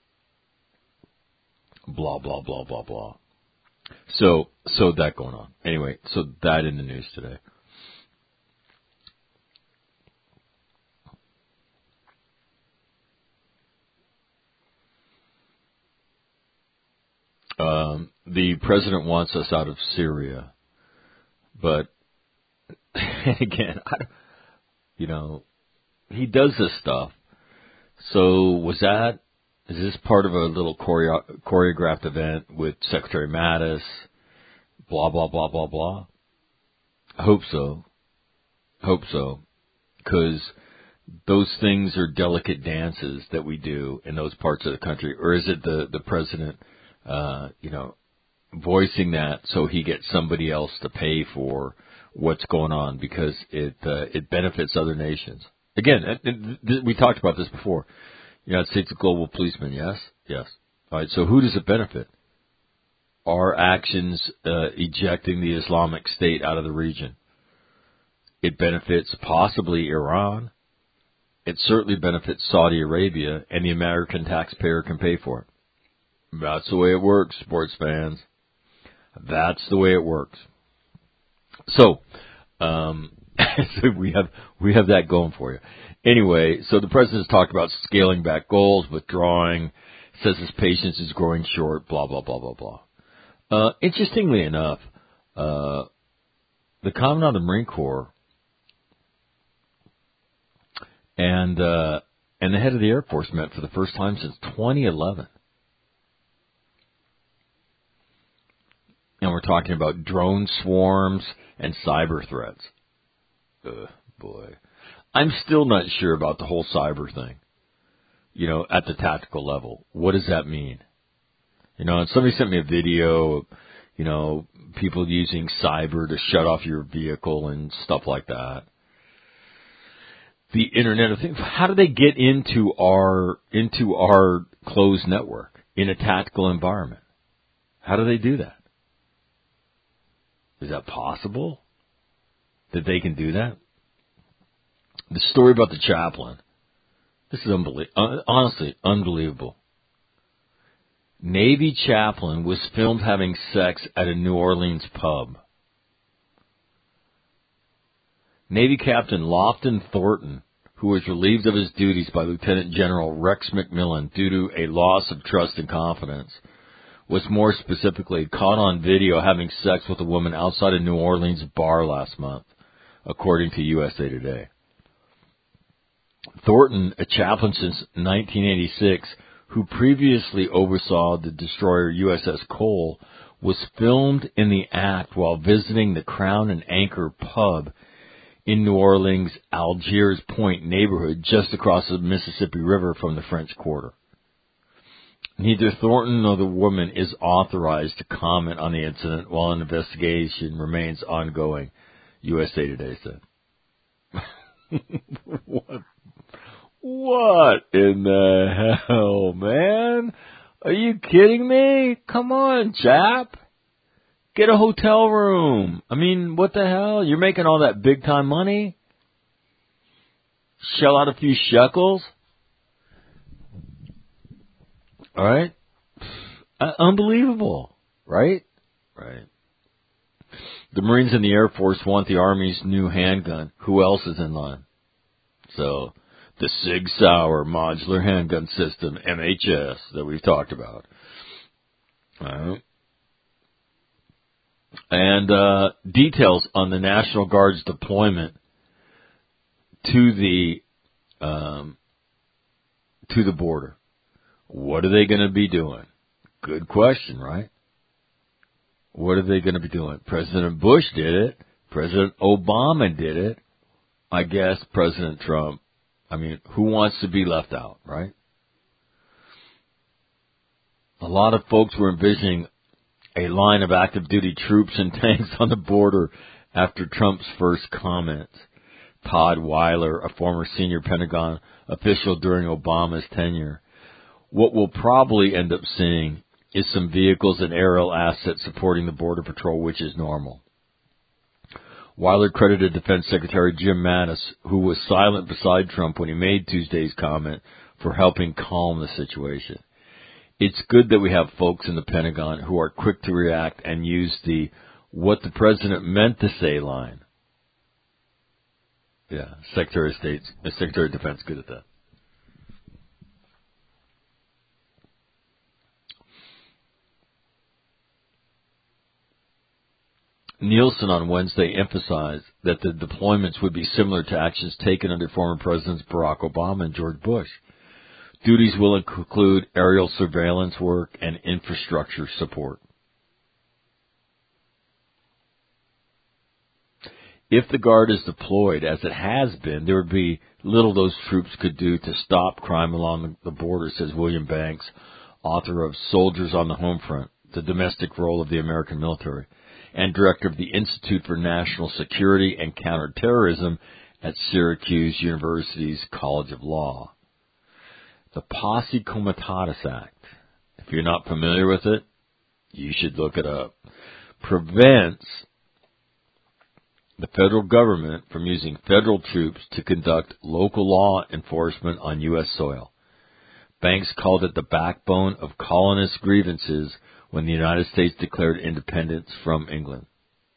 blah, blah, blah, blah, blah. So that going on. Anyway, so that in the news today. The president wants us out of Syria, but again, he does this stuff. So is this part of a little choreographed event with Secretary Mattis? Blah, blah, blah, blah, blah. I hope so. Because those things are delicate dances that we do in those parts of the country. Or is it the president, voicing that so he gets somebody else to pay for what's going on because it benefits other nations? Again, we talked about this before. United States global policeman, yes? Yes. All right, so who does it benefit? Our actions ejecting the Islamic State out of the region. It benefits possibly Iran. It certainly benefits Saudi Arabia, and the American taxpayer can pay for it. That's the way it works, sports fans. That's the way it works. So, so we have that going for you. Anyway, so the president's talked about scaling back goals, withdrawing, says his patience is growing short, blah, blah, blah, blah, blah. Interestingly enough, the Commandant of the Marine Corps and the head of the Air Force met for the first time since 2011. And we're talking about drone swarms and cyber threats. Boy. I'm still not sure about the whole cyber thing, at the tactical level. What does that mean? And somebody sent me a video of, people using cyber to shut off your vehicle and stuff like that. The Internet of Things. How do they get into our closed network in a tactical environment? How do they do that? Is that possible? That they can do that? The story about the chaplain. This is honestly unbelievable. Navy chaplain was filmed having sex at a New Orleans pub. Navy Captain Lofton Thornton, who was relieved of his duties by Lieutenant General Rex McMillan due to a loss of trust and confidence, was more specifically caught on video having sex with a woman outside a New Orleans bar last month, according to USA Today. Thornton, a chaplain since 1986, who previously oversaw the destroyer USS Cole, was filmed in the act while visiting the Crown and Anchor pub in New Orleans' Algiers Point neighborhood just across the Mississippi River from the French Quarter. Neither Thornton nor the woman is authorized to comment on the incident while an investigation remains ongoing, USA Today said. What in the hell, man? Are you kidding me? Come on, chap. Get a hotel room. I mean, what the hell? You're making all that big time money? Shell out a few shekels? All right? Unbelievable, right? Right. The Marines and the Air Force want the Army's new handgun. Who else is in line? So, the Sig Sauer modular handgun system, MHS, that we've talked about. All right. And details on the National Guard's deployment to the border. What are they going to be doing? Good question, right? What are they going to be doing? President Bush did it. President Obama did it. I guess President Trump. I mean, who wants to be left out, right? A lot of folks were envisioning a line of active duty troops and tanks on the border after Trump's first comments. Todd Weiler, a former senior Pentagon official during Obama's tenure. What we'll probably end up seeing is some vehicles and aerial assets supporting the Border Patrol, which is normal. Weiler credited Defense Secretary Jim Mattis, who was silent beside Trump when he made Tuesday's comment, for helping calm the situation. It's good that we have folks in the Pentagon who are quick to react and use the "what the president meant to say" line. Yeah, Secretary of Defense, good at that. Nielsen on Wednesday emphasized that the deployments would be similar to actions taken under former Presidents Barack Obama and George Bush. Duties will include aerial surveillance work and infrastructure support. If the Guard is deployed, as it has been, there would be little those troops could do to stop crime along the border, says William Banks, author of Soldiers on the Home Front, the Domestic Role of the American Military, and director of the Institute for National Security and Counterterrorism at Syracuse University's College of Law. The Posse Comitatus Act, if you're not familiar with it, you should look it up, prevents the federal government from using federal troops to conduct local law enforcement on U.S. soil. Banks called it the backbone of colonist grievances when the United States declared independence from England.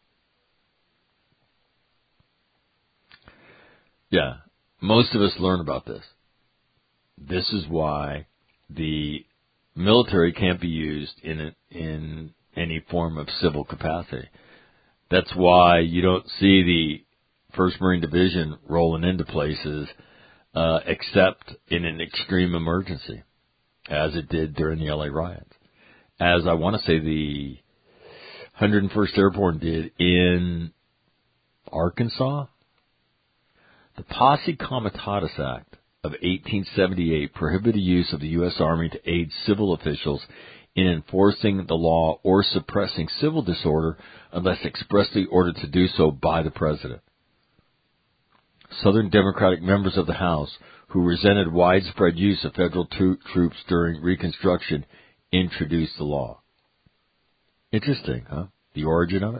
Yeah, most of us learn about this. This is why the military can't be used in any form of civil capacity. That's why you don't see the 1st Marine Division rolling into places except in an extreme emergency, as it did during the LA riots. As I want to say the 101st Airborne did in Arkansas. The Posse Comitatus Act of 1878 prohibited the use of the U.S. Army to aid civil officials in enforcing the law or suppressing civil disorder unless expressly ordered to do so by the President. Southern Democratic members of the House, who resented widespread use of federal troops during Reconstruction, introduced the law. Interesting, huh? The origin of it?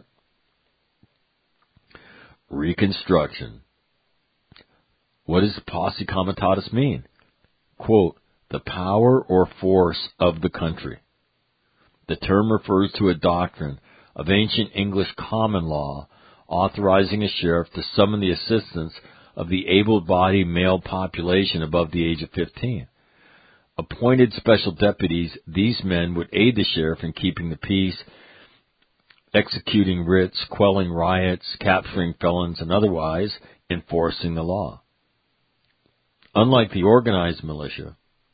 Reconstruction. What does Posse Comitatus mean? Quote, the power or force of the country. The term refers to a doctrine of ancient English common law authorizing a sheriff to summon the assistance of the able-bodied male population above the age of 15. Appointed special deputies, these men would aid the sheriff in keeping the peace, executing writs, quelling riots, capturing felons, and otherwise enforcing the law. Unlike the organized militia,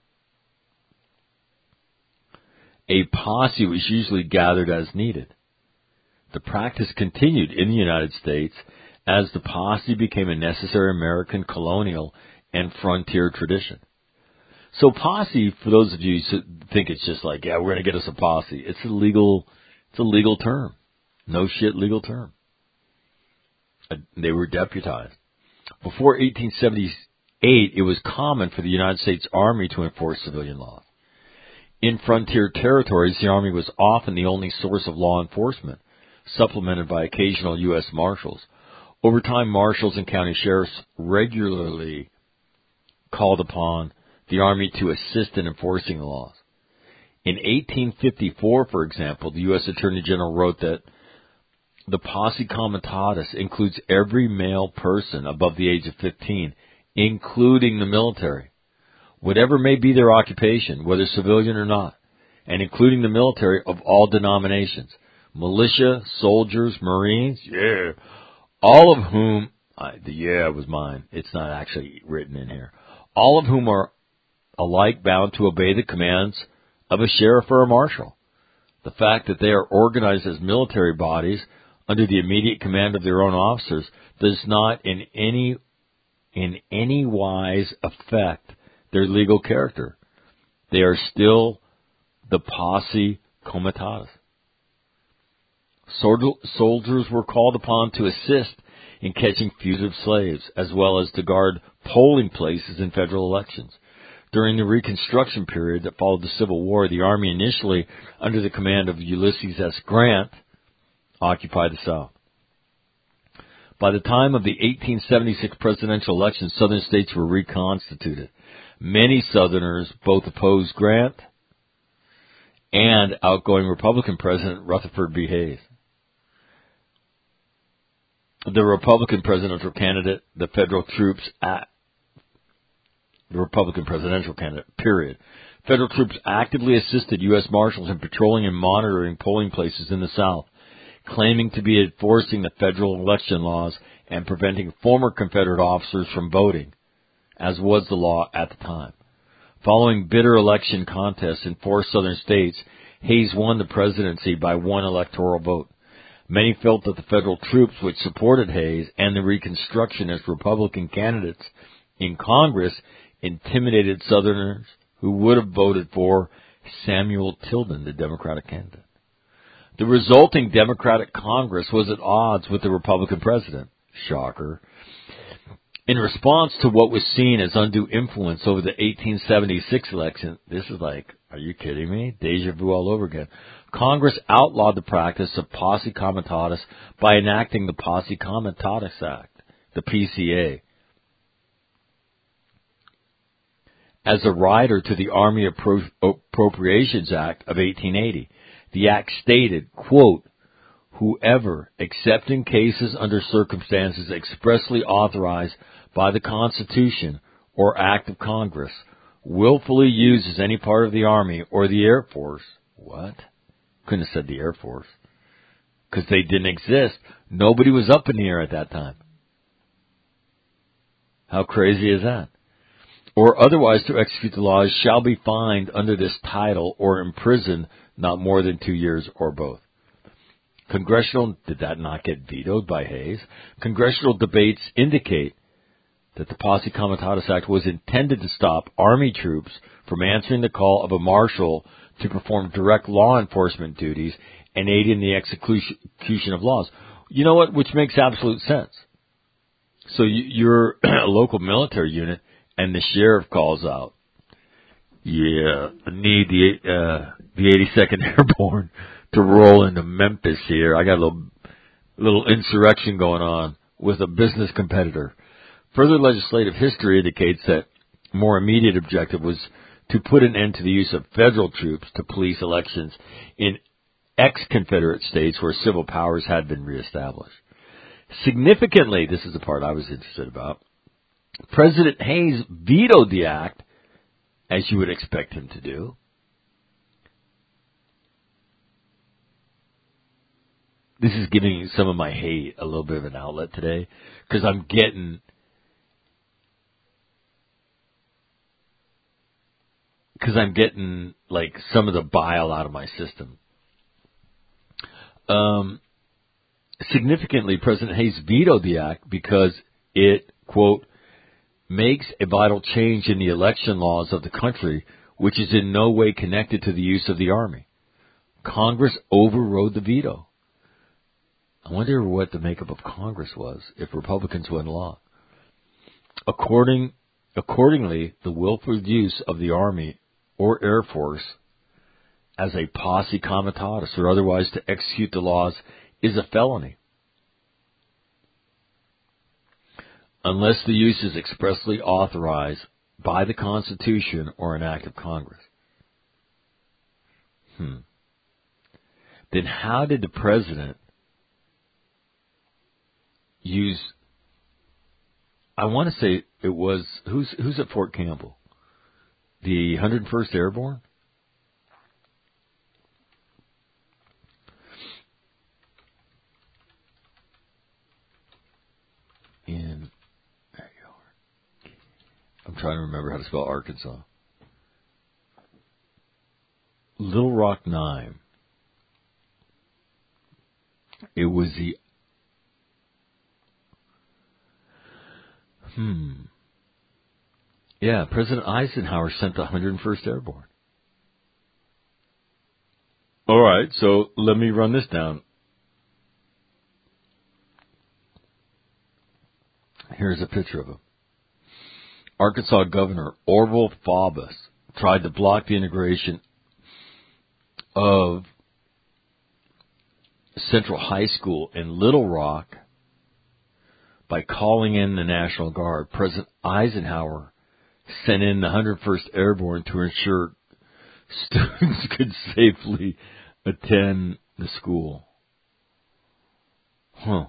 a posse was usually gathered as needed. The practice continued in the United States as the posse became a necessary American colonial and frontier tradition. So posse, for those of you who think it's just like, yeah, we're going to get us a posse, it's a legal term. No shit legal term. They were deputized. Before 1878, it was common for the United States Army to enforce civilian laws. In frontier territories, the Army was often the only source of law enforcement, supplemented by occasional U.S. Marshals. Over time, marshals and county sheriffs regularly called upon the Army to assist in enforcing the laws. In 1854, for example, the U.S. Attorney General wrote that the Posse Comitatus includes every male person above the age of 15, including the military, whatever may be their occupation, whether civilian or not, and including the military of all denominations, militia, soldiers, Marines, all of whom, the yeah was mine, it's not actually written in here, all of whom are alike bound to obey the commands of a sheriff or a marshal. The fact that they are organized as military bodies under the immediate command of their own officers does not in any wise affect their legal character. They are still the Posse Comitatus. Soldiers were called upon to assist in catching fugitive slaves, as well as to guard polling places in federal elections. During the Reconstruction period that followed the Civil War, the Army, initially under the command of Ulysses S. Grant, occupied the South. By the time of the 1876 presidential election, southern states were reconstituted. Many Southerners both opposed Grant and outgoing Republican President Rutherford B. Hayes. The Republican presidential candidate, the Republican presidential candidate, period. Federal troops actively assisted U.S. Marshals in patrolling and monitoring polling places in the South, claiming to be enforcing the federal election laws and preventing former Confederate officers from voting, as was the law at the time. Following bitter election contests in 4 southern states, Hayes won the presidency by 1 electoral vote. Many felt that the federal troops which supported Hayes and the Reconstructionist Republican candidates in Congress intimidated Southerners who would have voted for Samuel Tilden, the Democratic candidate. The resulting Democratic Congress was at odds with the Republican president. Shocker. In response to what was seen as undue influence over the 1876 election, this is like, are you kidding me? Deja vu all over again. Congress outlawed the practice of posse comitatus by enacting the Posse Comitatus Act, the PCA. As a rider to the Army Appropriations Act of 1880, the act stated, quote, whoever, except in cases under circumstances expressly authorized by the Constitution or Act of Congress, willfully uses any part of the Army or the Air Force. What? Couldn't have said the Air Force. Because they didn't exist. Nobody was up in the air at that time. How crazy is that? Or otherwise to execute the laws shall be fined under this title or imprisoned not more than 2 years or both. Did that not get vetoed by Hayes? Congressional debates indicate that the Posse Comitatus Act was intended to stop Army troops from answering the call of a marshal to perform direct law enforcement duties and aid in the execution of laws. You know what? Which makes absolute sense. So you're a local military unit, and the sheriff calls out, yeah, I need the 82nd Airborne to roll into Memphis here. I got a little insurrection going on with a business competitor. Further legislative history indicates that a more immediate objective was to put an end to the use of federal troops to police elections in ex-Confederate states where civil powers had been reestablished. Significantly, this is the part I was interested about, President Hayes vetoed the act, as you would expect him to do. This is giving some of my hate a little bit of an outlet today, because I'm getting like some of the bile out of my system. Significantly, President Hayes vetoed the act because it, quote, makes a vital change in the election laws of the country, which is in no way connected to the use of the Army. Congress overrode the veto. I wonder what the makeup of Congress was if Republicans won law. Accordingly, the willful use of the Army or Air Force as a posse comitatus or otherwise to execute the laws is a felony, unless the use is expressly authorized by the Constitution or an act of Congress. Then how did the president use, I want to say it was, who's at Fort Campbell? The 101st Airborne? There you are. I'm trying to remember how to spell Arkansas. Little Rock 9. It was the Yeah, President Eisenhower sent the 101st Airborne. All right, so let me run this down. Here's a picture of him. Arkansas Governor Orville Faubus tried to block the integration of Central High School in Little Rock by calling in the National Guard. President Eisenhower sent in the 101st Airborne to ensure students could safely attend the school. Huh.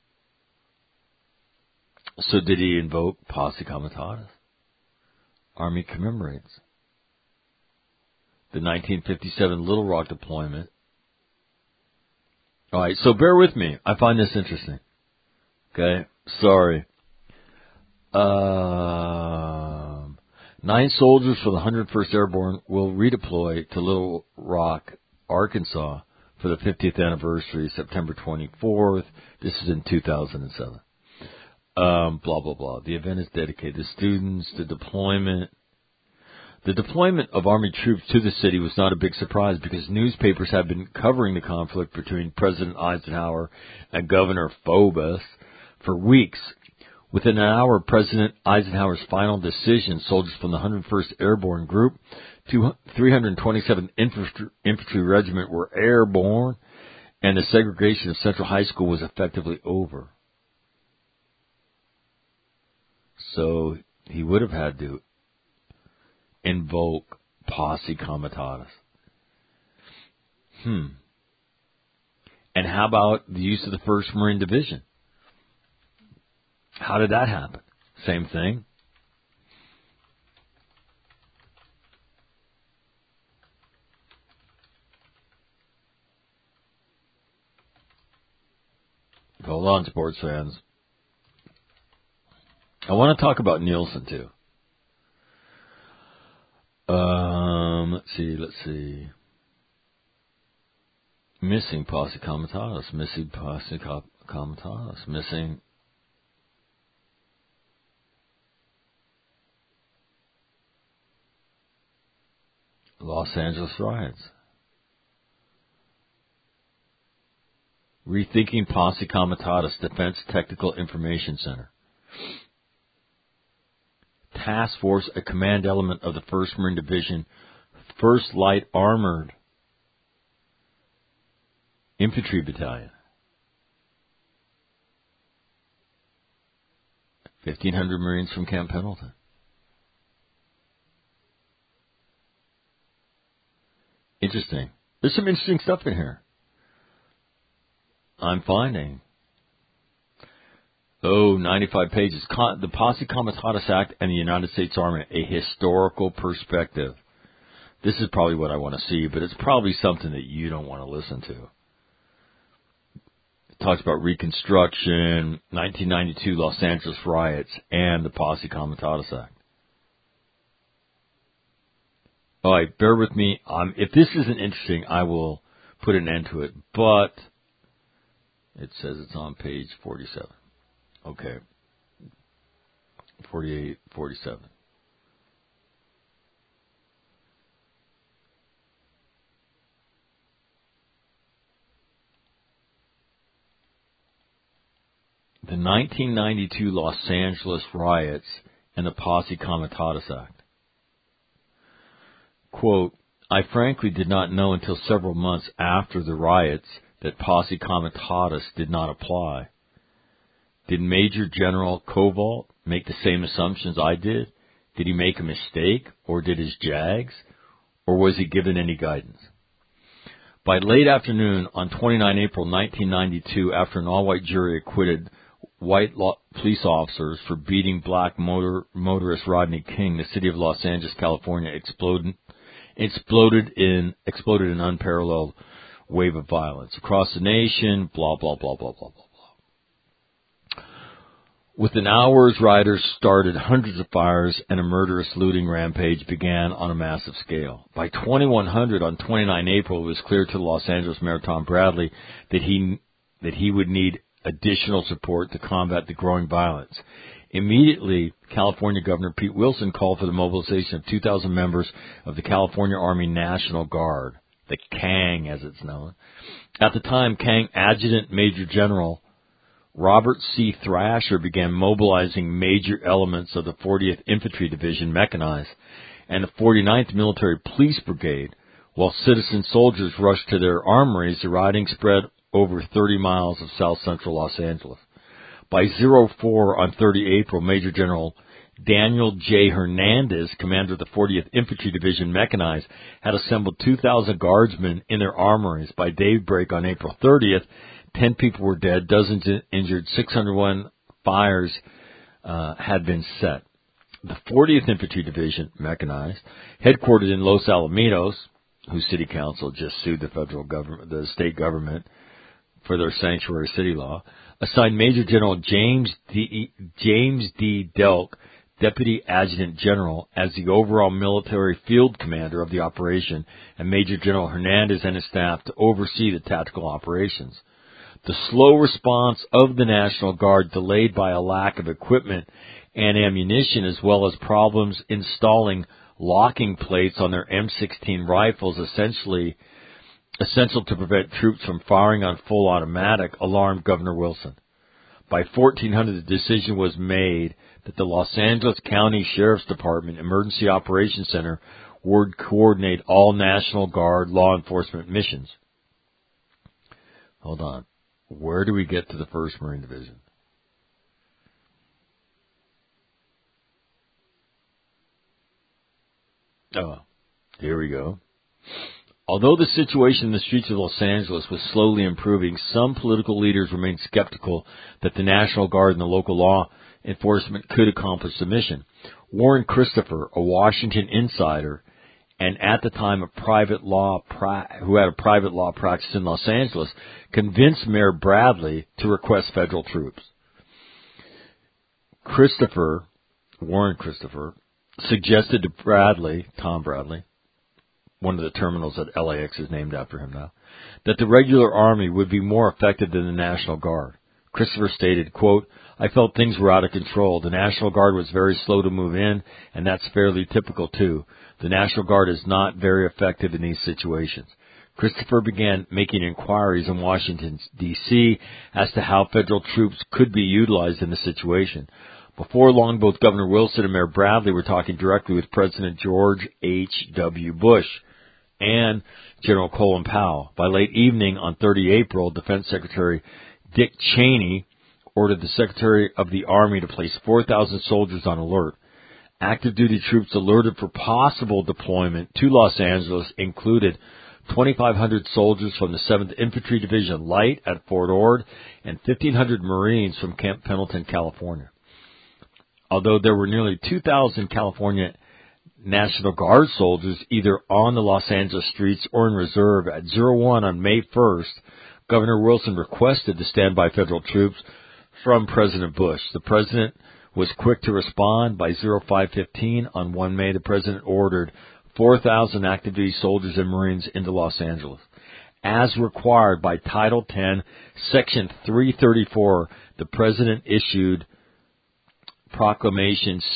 So did he invoke Posse Comitatus? Army commemorates the 1957 Little Rock deployment. All right, so bear with me. I find this interesting. Okay, sorry. 9 soldiers for the 101st Airborne will redeploy to Little Rock, Arkansas for the 50th anniversary, September 24th. This is in 2007. Blah, blah, blah. The event is dedicated to students, the deployment. The deployment of Army troops to the city was not a big surprise because newspapers had been covering the conflict between President Eisenhower and Governor Phobos for weeks. Within an hour of President Eisenhower's final decision, soldiers from the 101st Airborne Group, 327th Infantry Regiment were airborne, and the segregation of Central High School was effectively over. So he would have had to invoke Posse Comitatus. And how about the use of the 1st Marine Division? How did that happen? Same thing. Hold on, sports fans. I want to talk about Nielsen, too. Let's see. Missing Posse Comitatus. Missing Posse Comitatus. Missing. Los Angeles riots. Rethinking Posse Comitatus Defense Technical Information Center. Task Force, a command element of the 1st Marine Division, 1st Light Armored Infantry Battalion. 1,500 Marines from Camp Pendleton. Interesting. There's some interesting stuff in here. I'm finding. 95 pages. The Posse Comitatus Act and the United States Army, a historical perspective. This is probably what I want to see, but it's probably something that you don't want to listen to. It talks about Reconstruction, 1992 Los Angeles riots, and the Posse Comitatus Act. All right, bear with me. If this isn't interesting, I will put an end to it, but it says it's on page 47. Okay. 48, 47. The 1992 Los Angeles riots and the Posse Comitatus Act. Quote, I frankly did not know until several months after the riots that Posse Comitatus did not apply. Did Major General Koval make the same assumptions I did? Did he make a mistake, or did his JAGs, or was he given any guidance? By late afternoon on 29 April 1992, after an all-white jury acquitted white police officers for beating black motorist Rodney King, the city of Los Angeles, California, exploded in unparalleled wave of violence across the nation. Blah blah blah blah blah blah blah. Within hours, rioters started hundreds of fires, and a murderous looting rampage began on a massive scale. By 2100, on 29 April, it was clear to the Los Angeles Mayor Tom Bradley that he would need additional support to combat the growing violence. Immediately, California Governor Pete Wilson called for the mobilization of 2,000 members of the California Army National Guard, the KANG as it's known. At the time, KANG Adjutant Major General Robert C. Thrasher began mobilizing major elements of the 40th Infantry Division mechanized and the 49th Military Police Brigade. While citizen soldiers rushed to their armories, the rioting spread over 30 miles of south central Los Angeles. By 04 on 30 April, Major General Daniel J. Hernandez, commander of the 40th Infantry Division Mechanized, had assembled 2,000 guardsmen in their armories. By daybreak on April 30th, 10 people were dead, dozens injured, 601 fires had been set. The 40th Infantry Division Mechanized, headquartered in Los Alamitos, whose city council just sued the federal government, the state government, for their sanctuary city law, assigned Major General James D. Delk, Deputy Adjutant General, as the overall military field commander of the operation, and Major General Hernandez and his staff to oversee the tactical operations. The slow response of the National Guard, delayed by a lack of equipment and ammunition, as well as problems installing locking plates on their M16 rifles, essential to prevent troops from firing on full automatic, alarmed Governor Wilson. By 1400, the decision was made that the Los Angeles County Sheriff's Department Emergency Operations Center would coordinate all National Guard law enforcement missions. Hold on. Where do we get to the 1st Marine Division? Oh, here we go. Although the situation in the streets of Los Angeles was slowly improving, some political leaders remained skeptical that the National Guard and the local law enforcement could accomplish the mission. Warren Christopher, a Washington insider, and at the time who had a private law practice in Los Angeles, convinced Mayor Bradley to request federal troops. Warren Christopher, suggested to Tom Bradley, one of the terminals at LAX is named after him now, that the regular Army would be more effective than the National Guard. Christopher stated, quote, "I felt things were out of control. The National Guard was very slow to move in, and that's fairly typical too. The National Guard is not very effective in these situations." Christopher began making inquiries in Washington, D.C. as to how federal troops could be utilized in the situation. Before long, both Governor Wilson and Mayor Bradley were talking directly with President George H.W. Bush and General Colin Powell. By late evening on 30 April, Defense Secretary Dick Cheney ordered the Secretary of the Army to place 4,000 soldiers on alert. Active duty troops alerted for possible deployment to Los Angeles included 2,500 soldiers from the 7th Infantry Division Light at Fort Ord and 1,500 Marines from Camp Pendleton, California. Although there were nearly 2,000 California National Guard soldiers either on the Los Angeles streets or in reserve, at 01 on May 1st, Governor Wilson requested the standby federal troops from President Bush. The president was quick to respond. By 05:15 on 1 May, the president ordered 4,000 active duty soldiers and Marines into Los Angeles. As required by Title 10, Section 334, the president issued Proclamation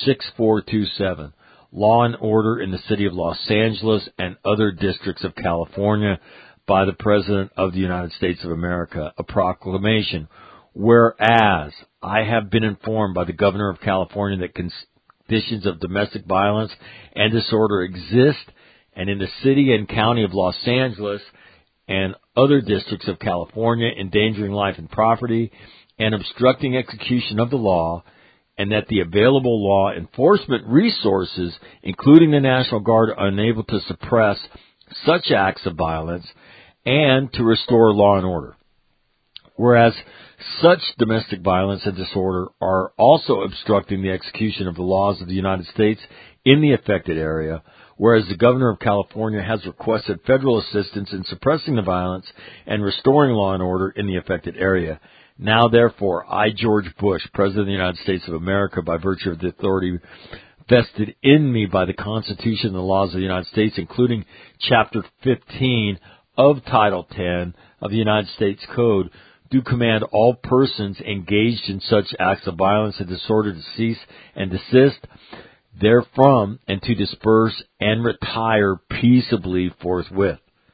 6427, Law and Order in the City of Los Angeles and Other Districts of California, by the President of the United States of America, a proclamation. Whereas I have been informed by the Governor of California that conditions of domestic violence and disorder exist, and in the city and county of Los Angeles and other districts of California, endangering life and property and obstructing execution of the law, and that the available law enforcement resources, including the National Guard, are unable to suppress such acts of violence and to restore law and order. Whereas such domestic violence and disorder are also obstructing the execution of the laws of the United States in the affected area, whereas the Governor of California has requested federal assistance in suppressing the violence and restoring law and order in the affected area. Now, therefore, I, George Bush, President of the United States of America, by virtue of the authority vested in me by the Constitution and the laws of the United States, including Chapter 15 of Title 10 of the United States Code, do command all persons engaged in such acts of violence and disorder to cease and desist therefrom, and to disperse and retire peaceably forthwith.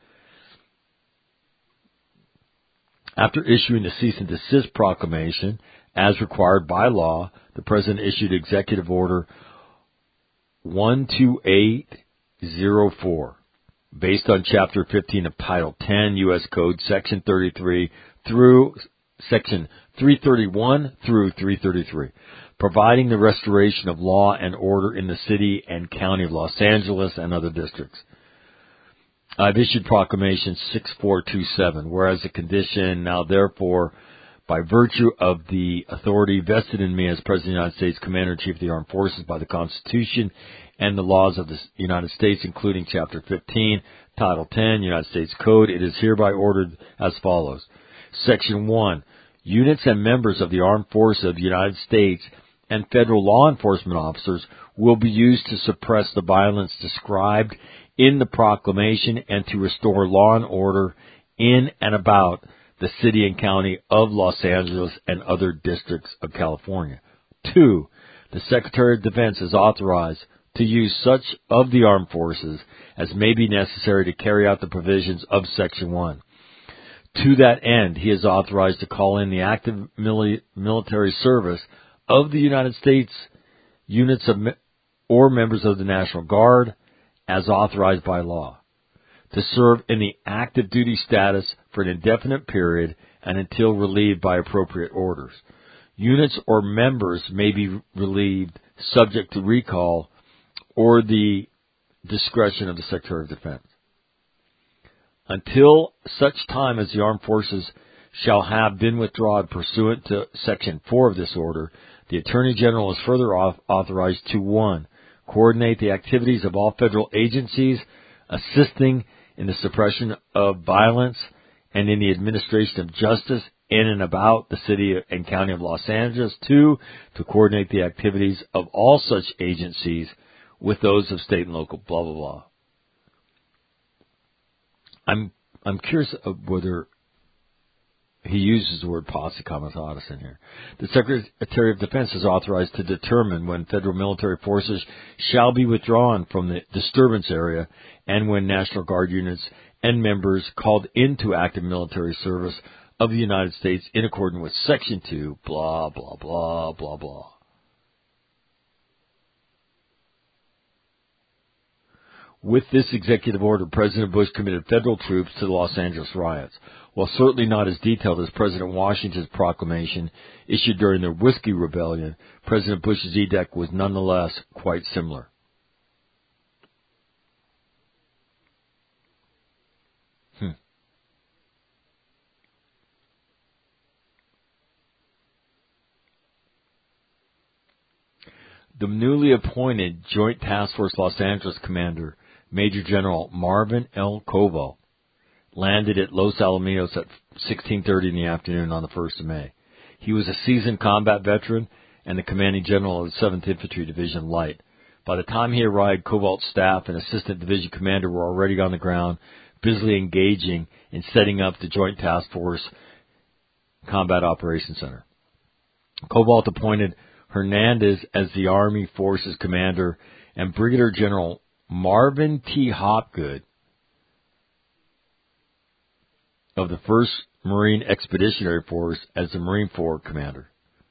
After issuing the cease and desist proclamation, as required by law, the President issued Executive Order 12804, based on Chapter 15 of Title 10 U.S. Code, Section 33 through Section 331 through 333. providing the restoration of law and order in the city and county of Los Angeles and other districts. I've issued Proclamation 6427, whereas a condition, now therefore, by virtue of the authority vested in me as President of the United States, Commander-in-Chief of the Armed Forces by the Constitution and the laws of the United States, including Chapter 15, Title 10, United States Code, it is hereby ordered as follows. Section 1. Units and members of the Armed Forces of the United States and federal law enforcement officers will be used to suppress the violence described in the proclamation and to restore law and order in and about the city and county of Los Angeles and other districts of California. 2. The Secretary of Defense is authorized to use such of the armed forces as may be necessary to carry out the provisions of Section 1. To that end, he is authorized to call in the active military service of the United States units of or members of the National Guard as authorized by law, to serve in the active duty status for an indefinite period and until relieved by appropriate orders. Units or members may be relieved subject to recall or the discretion of the Secretary of Defense. Until such time as the armed forces shall have been withdrawn pursuant to Section 4 of this order, the Attorney General is further authorized to 1. Coordinate the activities of all federal agencies assisting in the suppression of violence and in the administration of justice in and about the city and county of Los Angeles. 2. To coordinate the activities of all such agencies with those of state and local, blah, blah, blah. I'm curious of whether he uses the word posse comitatus in here. The Secretary of Defense is authorized to determine when federal military forces shall be withdrawn from the disturbance area and when National Guard units and members called into active military service of the United States in accordance with Section 2, blah, blah, blah, blah, blah. With this executive order, President Bush committed federal troops to the Los Angeles riots. While certainly not as detailed as President Washington's proclamation issued during the Whiskey Rebellion, President Bush's edict was nonetheless quite similar. The newly appointed Joint Task Force Los Angeles commander, Major General Marvin L. Koval, landed at Los Alamitos at 16:30 in the afternoon on the 1st of May. He was a seasoned combat veteran and the commanding general of the 7th Infantry Division Light. By the time he arrived, Koval's staff and assistant division commander were already on the ground, busily engaging in setting up the Joint Task Force Combat Operations Center. Koval appointed Hernandez as the Army Forces commander and Brigadier General Marvin T. Hopgood of the 1st Marine Expeditionary Force as the Marine Corps commander.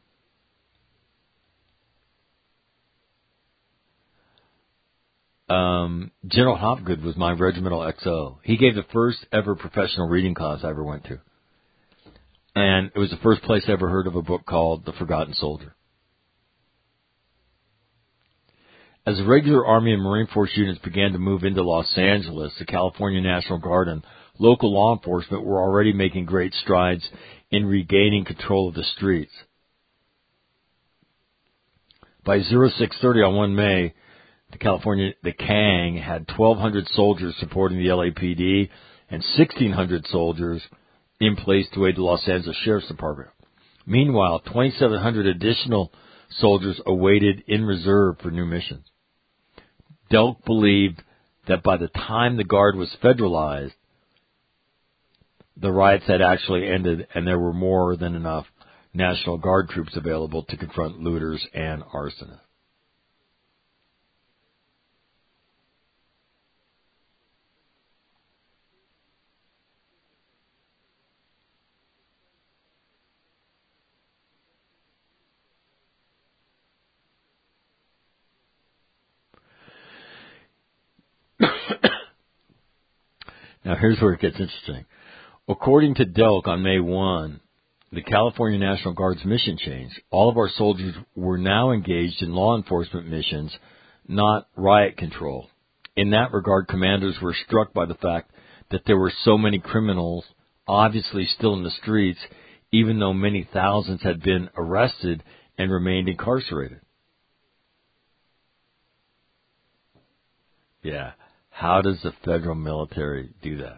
General Hopgood was my regimental XO. He gave the first ever professional reading class I ever went to. And it was the first place I ever heard of a book called The Forgotten Soldier. As the regular Army and Marine Force units began to move into Los Angeles, the California National Guard and local law enforcement were already making great strides in regaining control of the streets. By 06:30 on 1 May, the CANG had 1,200 soldiers supporting the LAPD and 1,600 soldiers in place to aid the Los Angeles Sheriff's Department. Meanwhile, 2,700 additional soldiers awaited in reserve for new missions. Delk believed that by the time the Guard was federalized, the riots had actually ended and there were more than enough National Guard troops available to confront looters and arsonists. Now here's where it gets interesting. According to Delk, on May 1, the California National Guard's mission changed. All of our soldiers were now engaged in law enforcement missions, not riot control. In that regard, commanders were struck by the fact that there were so many criminals obviously still in the streets, even though many thousands had been arrested and remained incarcerated. Yeah, how does the federal military do that?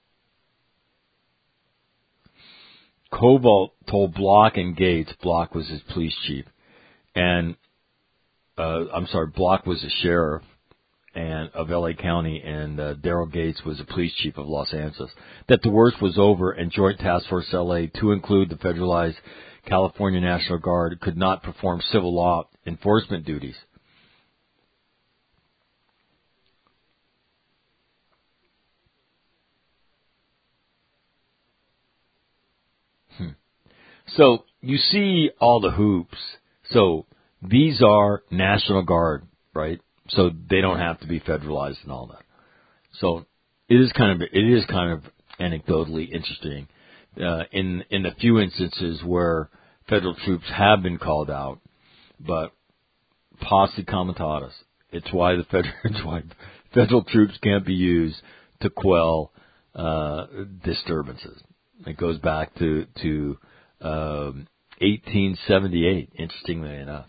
Cobalt told Block and Gates, Block was his police chief, and Block was the sheriff and of L.A. County, and Daryl Gates was the police chief of Los Angeles, that the worst was over and Joint Task Force L.A., to include the federalized California National Guard, could not perform civil law enforcement duties. So you see all the hoops. So these are National Guard, right? So they don't have to be federalized and all that. So it is kind of anecdotally interesting in the few instances where federal troops have been called out, but posse comitatus. It's why federal troops can't be used to quell disturbances. It goes back to 1878, interestingly enough.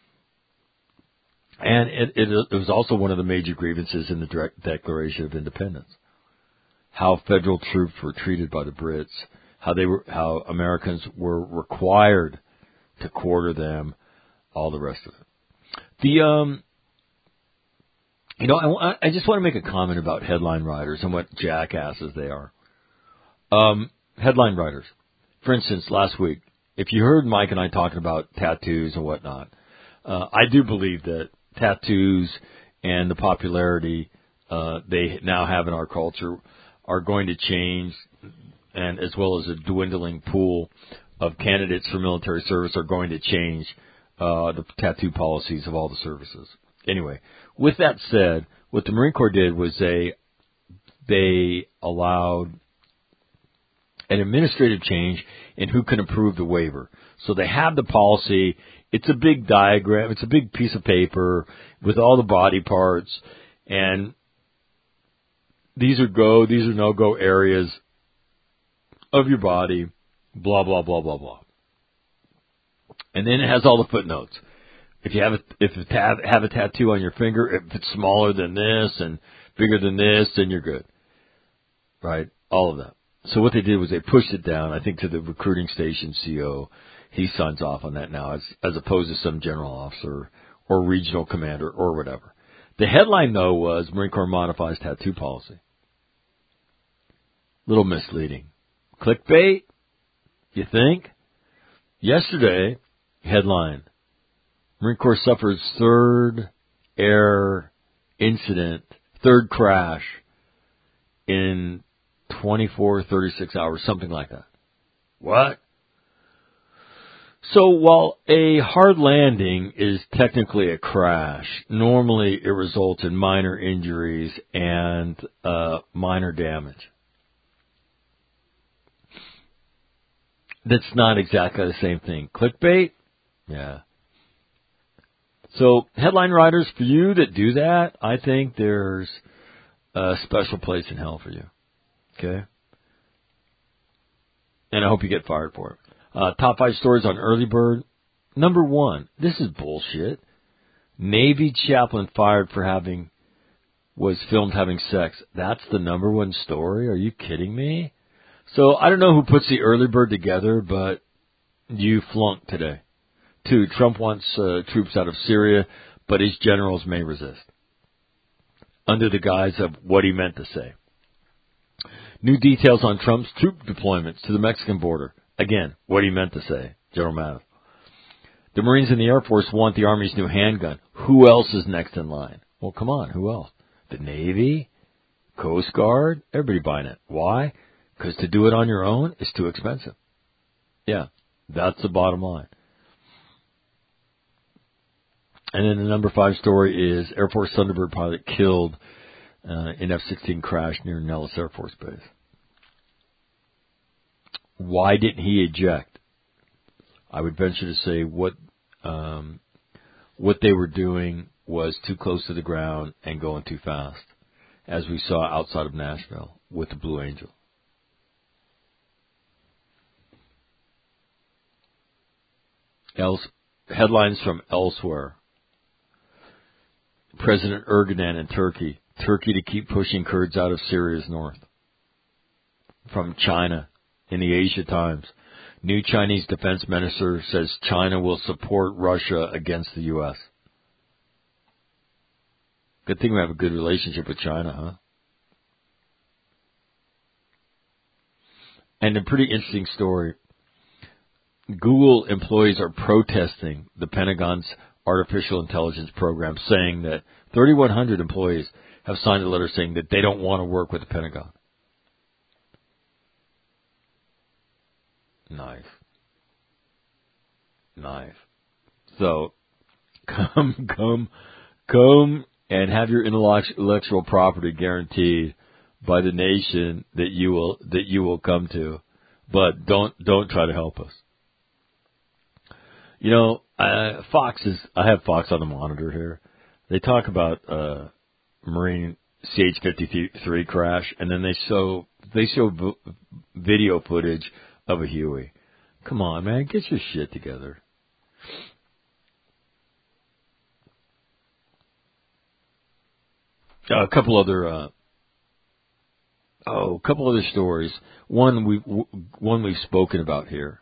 And it was also one of the major grievances in the Declaration of Independence. How federal troops were treated by the Brits, how Americans were required to quarter them, all the rest of it. I just want to make a comment about headline writers and what jackasses they are. Headline writers. For instance, last week, if you heard Mike and I talking about tattoos and whatnot, I do believe that tattoos and the popularity they now have in our culture are going to change, and as well as a dwindling pool of candidates for military service are going to change the tattoo policies of all the services. Anyway, with that said, what the Marine Corps did was they allowed an administrative change in who can approve the waiver. So they have the policy. It's a big diagram. It's a big piece of paper with all the body parts, and these are go, these are no-go areas of your body, blah, blah, blah, blah, blah. And then it has all the footnotes. If you have a tattoo on your finger, if it's smaller than this and bigger than this, then you're good. Right? All of that. So what they did was they pushed it down, I think, to the recruiting station CO. He signs off on that now as opposed to some general officer or regional commander or whatever. The headline, though, was Marine Corps modifies tattoo policy. Little misleading. Clickbait? You think? Yesterday, headline, Marine Corps suffers third crash in 36 hours, something like that. What? So while a hard landing is technically a crash, normally it results in minor injuries and minor damage. That's not exactly the same thing. Clickbait? Yeah. So headline writers, for you that do that, I think there's a special place in hell for you. Okay? And I hope you get fired for it. Top 5 stories on Early Bird. Number 1. This is bullshit. Navy chaplain fired was filmed having sex. That's the number 1 story? Are you kidding me? So I don't know who puts the Early Bird together, but you flunked today. 2. Trump wants troops out of Syria, but his generals may resist. Under the guise of what he meant to say. New details on Trump's troop deployments to the Mexican border. Again, what he meant to say. General Mattis. The Marines and the Air Force want the Army's new handgun. Who else is next in line? Well, come on, who else? The Navy? Coast Guard? Everybody buying it. Why? Because to do it on your own is too expensive. Yeah, that's the bottom line. And then the number 5 story is Air Force Thunderbird pilot killed in F-16 crash near Nellis Air Force Base. Why didn't he eject? I would venture to say what they were doing was too close to the ground and going too fast, as we saw outside of Nashville with the Blue Angel. Headlines from elsewhere. President Erdogan in Turkey. Turkey to keep pushing Kurds out of Syria's north. From China in the Asia Times. New Chinese defense minister says China will support Russia against the U.S. Good thing we have a good relationship with China, huh? And a pretty interesting story. Google employees are protesting the Pentagon's artificial intelligence program, saying that 3,100 employees have signed a letter saying that they don't want to work with the Pentagon. Nice. So, come and have your intellectual property guaranteed by the nation that you will come to, but don't try to help us. You know, I have Fox on the monitor here. They talk about Marine CH-53 crash, and then they show video footage of a Huey. Come on, man, get your shit together. A couple other stories. One we've spoken about here.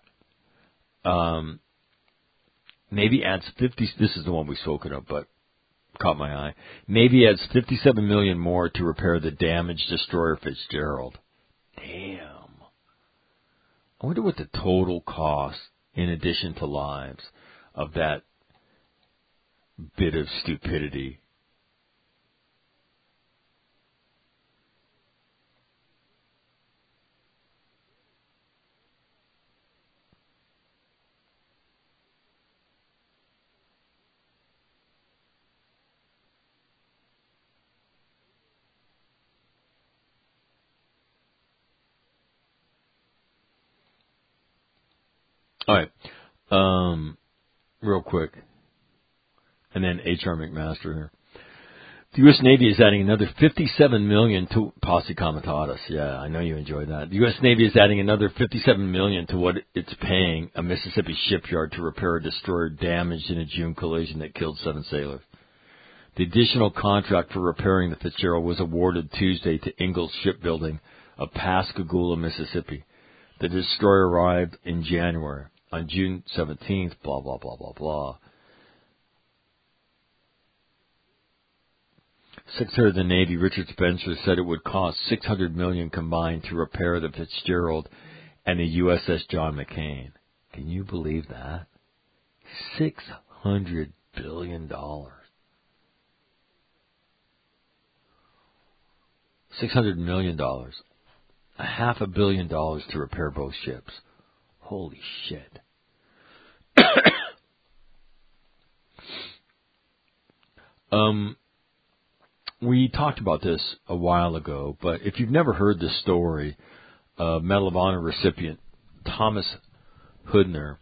Navy adds 50. This is the one we've spoken of, but caught my eye. Navy adds $57 million more to repair the damaged destroyer Fitzgerald. Damn. I wonder what the total cost, in addition to lives, of that bit of stupidity. All right, real quick, and then H.R. McMaster here. The U.S. Navy is adding another $57 million to Posse Comitatus. Yeah, I know you enjoy that. The U.S. Navy is adding another $57 million to what it's paying a Mississippi shipyard to repair a destroyer damaged in a June collision that killed 7 sailors. The additional contract for repairing the Fitzgerald was awarded Tuesday to Ingalls Shipbuilding of Pascagoula, Mississippi. The destroyer arrived in January. On June 17th, blah, blah, blah, blah, blah. Secretary of the Navy Richard Spencer said it would cost $600 million combined to repair the Fitzgerald and the USS John McCain. Can you believe that? $600 billion. $600 million. $500 million to repair both ships. Holy shit. We talked about this a while ago, but if you've never heard this story, Medal of Honor recipient Thomas Hoodner,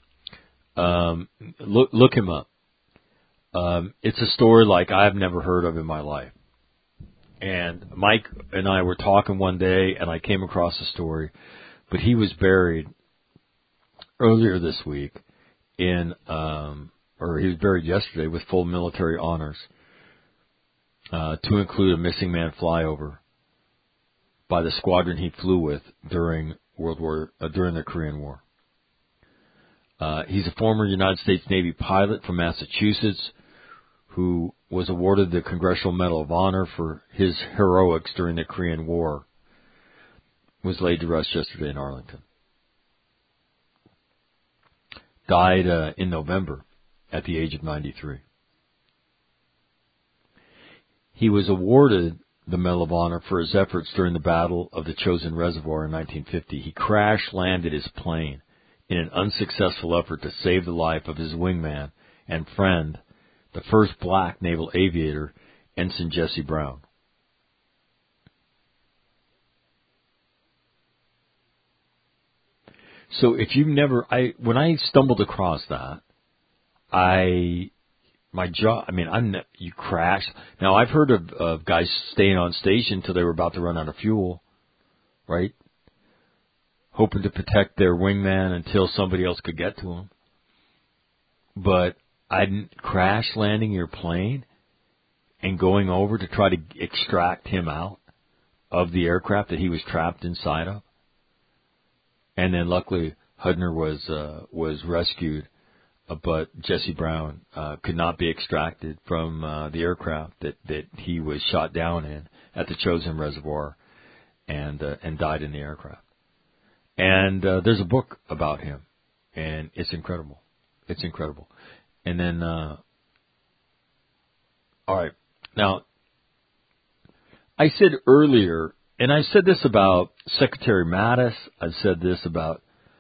look him up. It's a story like I've never heard of in my life. And Mike and I were talking one day, and I came across the story, but he was buried earlier this week or he was buried yesterday with full military honors, to include a missing man flyover by the squadron he flew with during the Korean War. He's a former United States Navy pilot from Massachusetts who was awarded the Congressional Medal of Honor for his heroics during the Korean War. Was laid to rest yesterday in Arlington. Died in November at the age of 93. He was awarded the Medal of Honor for his efforts during the Battle of the Chosin Reservoir in 1950. He crash-landed his plane in an unsuccessful effort to save the life of his wingman and friend, the first black naval aviator, Ensign Jesse Brown. So if you've never, when I stumbled across that, my jaw, you crash. Now I've heard of guys staying on station till they were about to run out of fuel, right? Hoping to protect their wingman until somebody else could get to them. But crash landing your plane and going over to try to extract him out of the aircraft that he was trapped inside of. And then luckily Hudner was rescued, but Jesse Brown could not be extracted from the aircraft that he was shot down in at the Chosin Reservoir and died in the aircraft. And there's a book about him, and it's incredible. It's incredible. And then, all right. Now, I said earlier, and I said this about Secretary Mattis. I've said this about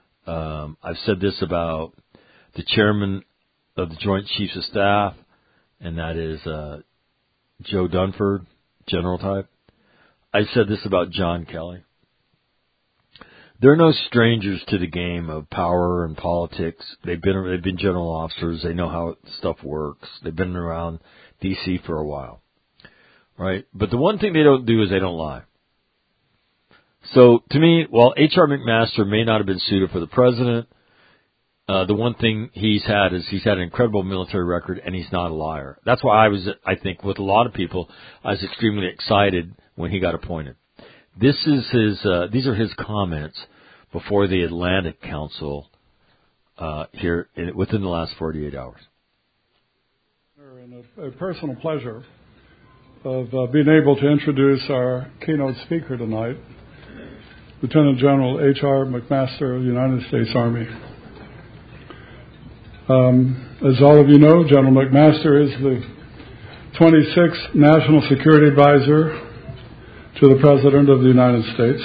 the chairman of the Joint Chiefs of Staff, and that is Joe Dunford, general type. I said this about John Kelly. They're no strangers to the game of power and politics. They've been general officers. They know how stuff works. They've been around D.C. for a while, right? But the one thing they don't do is they don't lie. So to me, while H.R. McMaster may not have been suited for the president, the one thing he's had an incredible military record, and he's not a liar. That's why I think with a lot of people, I was extremely excited when he got appointed. These are his comments before the Atlantic Council here within the last 48 hours. And a personal pleasure of being able to introduce our keynote speaker tonight, Lieutenant General H.R. McMaster of the United States Army. As all of you know, General McMaster is the 26th National Security Advisor to the President of the United States.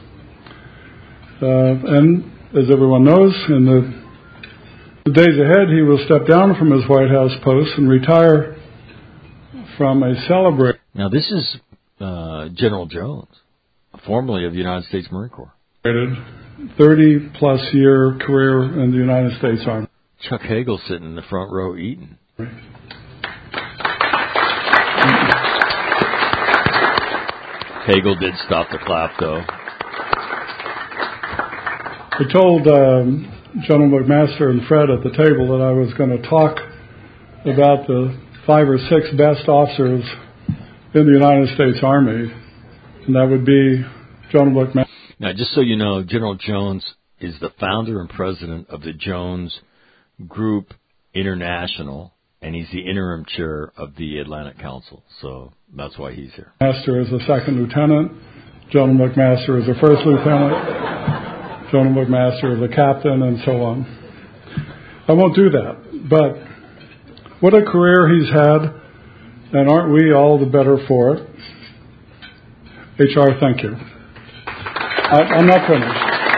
And as everyone knows, in the days ahead, he will step down from his White House post and retire from a celebrated... Now, this is General Jones, formerly of the United States Marine Corps. 30-plus year career in the United States Army. Chuck Hagel sitting in the front row eating. Hagel did stop the clap, though. I told General McMaster and Fred at the table that I was going to talk about the 5 or 6 best officers in the United States Army, and that would be General McMaster. Now, just so you know, General Jones is the founder and president of the Jones Group International, and he's the interim chair of the Atlantic Council, so that's why he's here. Master is a second lieutenant. General McMaster is a first lieutenant. General McMaster is a captain, and so on. I won't do that, but what a career he's had, and aren't we all the better for it? HR, thank you. I'm not finished.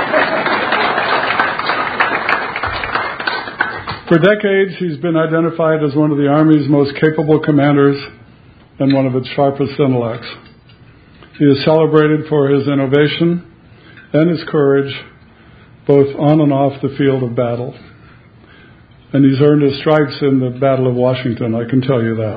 For decades, he's been identified as one of the Army's most capable commanders and one of its sharpest intellects. He is celebrated for his innovation and his courage, both on and off the field of battle. And he's earned his stripes in the Battle of Washington, I can tell you that.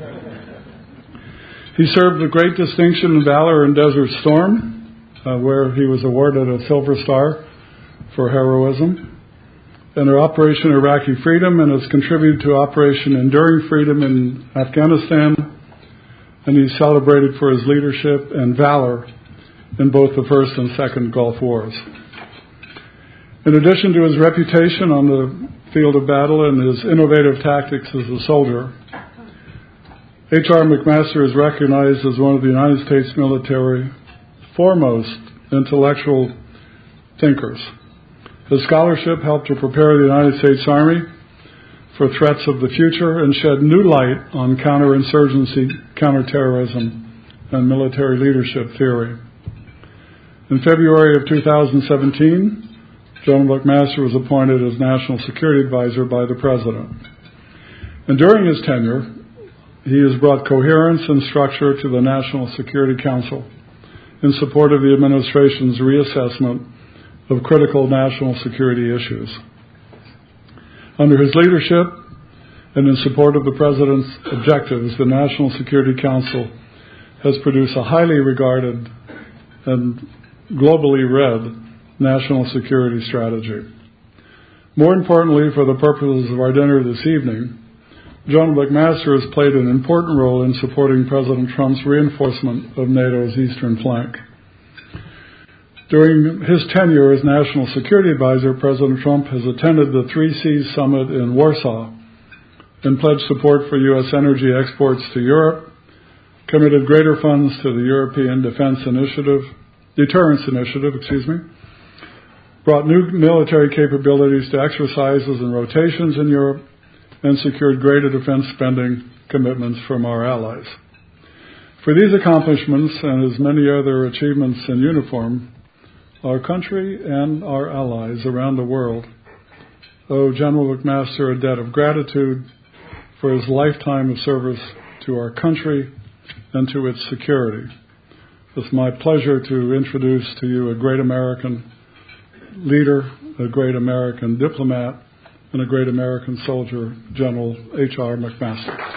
He served with great distinction and valor in Desert Storm, where he was awarded a Silver Star for heroism, and Operation Iraqi Freedom, and has contributed to Operation Enduring Freedom in Afghanistan, and he's celebrated for his leadership and valor in both the First and Second Gulf Wars. In addition to his reputation on the field of battle and his innovative tactics as a soldier, H.R. McMaster is recognized as one of the United States military foremost intellectual thinkers. His scholarship helped to prepare the United States Army for threats of the future and shed new light on counterinsurgency, counterterrorism, and military leadership theory. In February of 2017, General McMaster was appointed as National Security Advisor by the President. And during his tenure, he has brought coherence and structure to the National Security Council in support of the administration's reassessment of critical national security issues. Under his leadership and in support of the President's objectives, the National Security Council has produced a highly regarded and globally read national security strategy. More importantly, for the purposes of our dinner this evening, General McMaster has played an important role in supporting President Trump's reinforcement of NATO's eastern flank. During his tenure as National Security Advisor, President Trump has attended the Three Seas Summit in Warsaw and pledged support for U.S. energy exports to Europe, committed greater funds to the European Deterrence Initiative, brought new military capabilities to exercises and rotations in Europe, and secured greater defense spending commitments from our allies. For these accomplishments and his many other achievements in uniform, our country and our allies around the world owe General McMaster a debt of gratitude for his lifetime of service to our country and to its security. It's my pleasure to introduce to you a great American leader, a great American diplomat, and a great American soldier, General H.R. McMaster.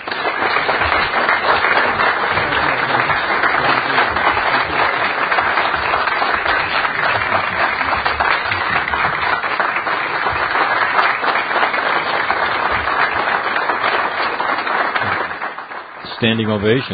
Standing ovation.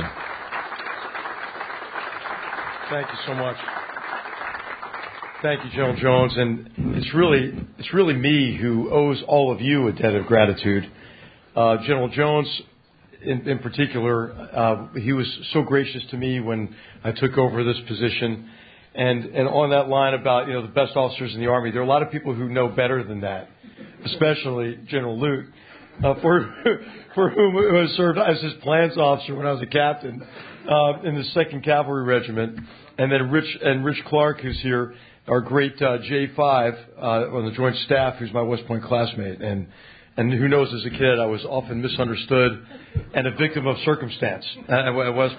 Thank you so much. Thank you, General Jones. And it's really me who owes all of you a debt of gratitude. General Jones, in particular, he was so gracious to me when I took over this position. And on that line about the best officers in the Army, there are a lot of people who know better than that, especially General Lute. For whom I served as his plans officer when I was a captain in the 2nd Cavalry Regiment, and then Rich Clark, who's here, our great J5 on the Joint Staff, who's my West Point classmate, and who knows, as a kid I was often misunderstood and a victim of circumstance at West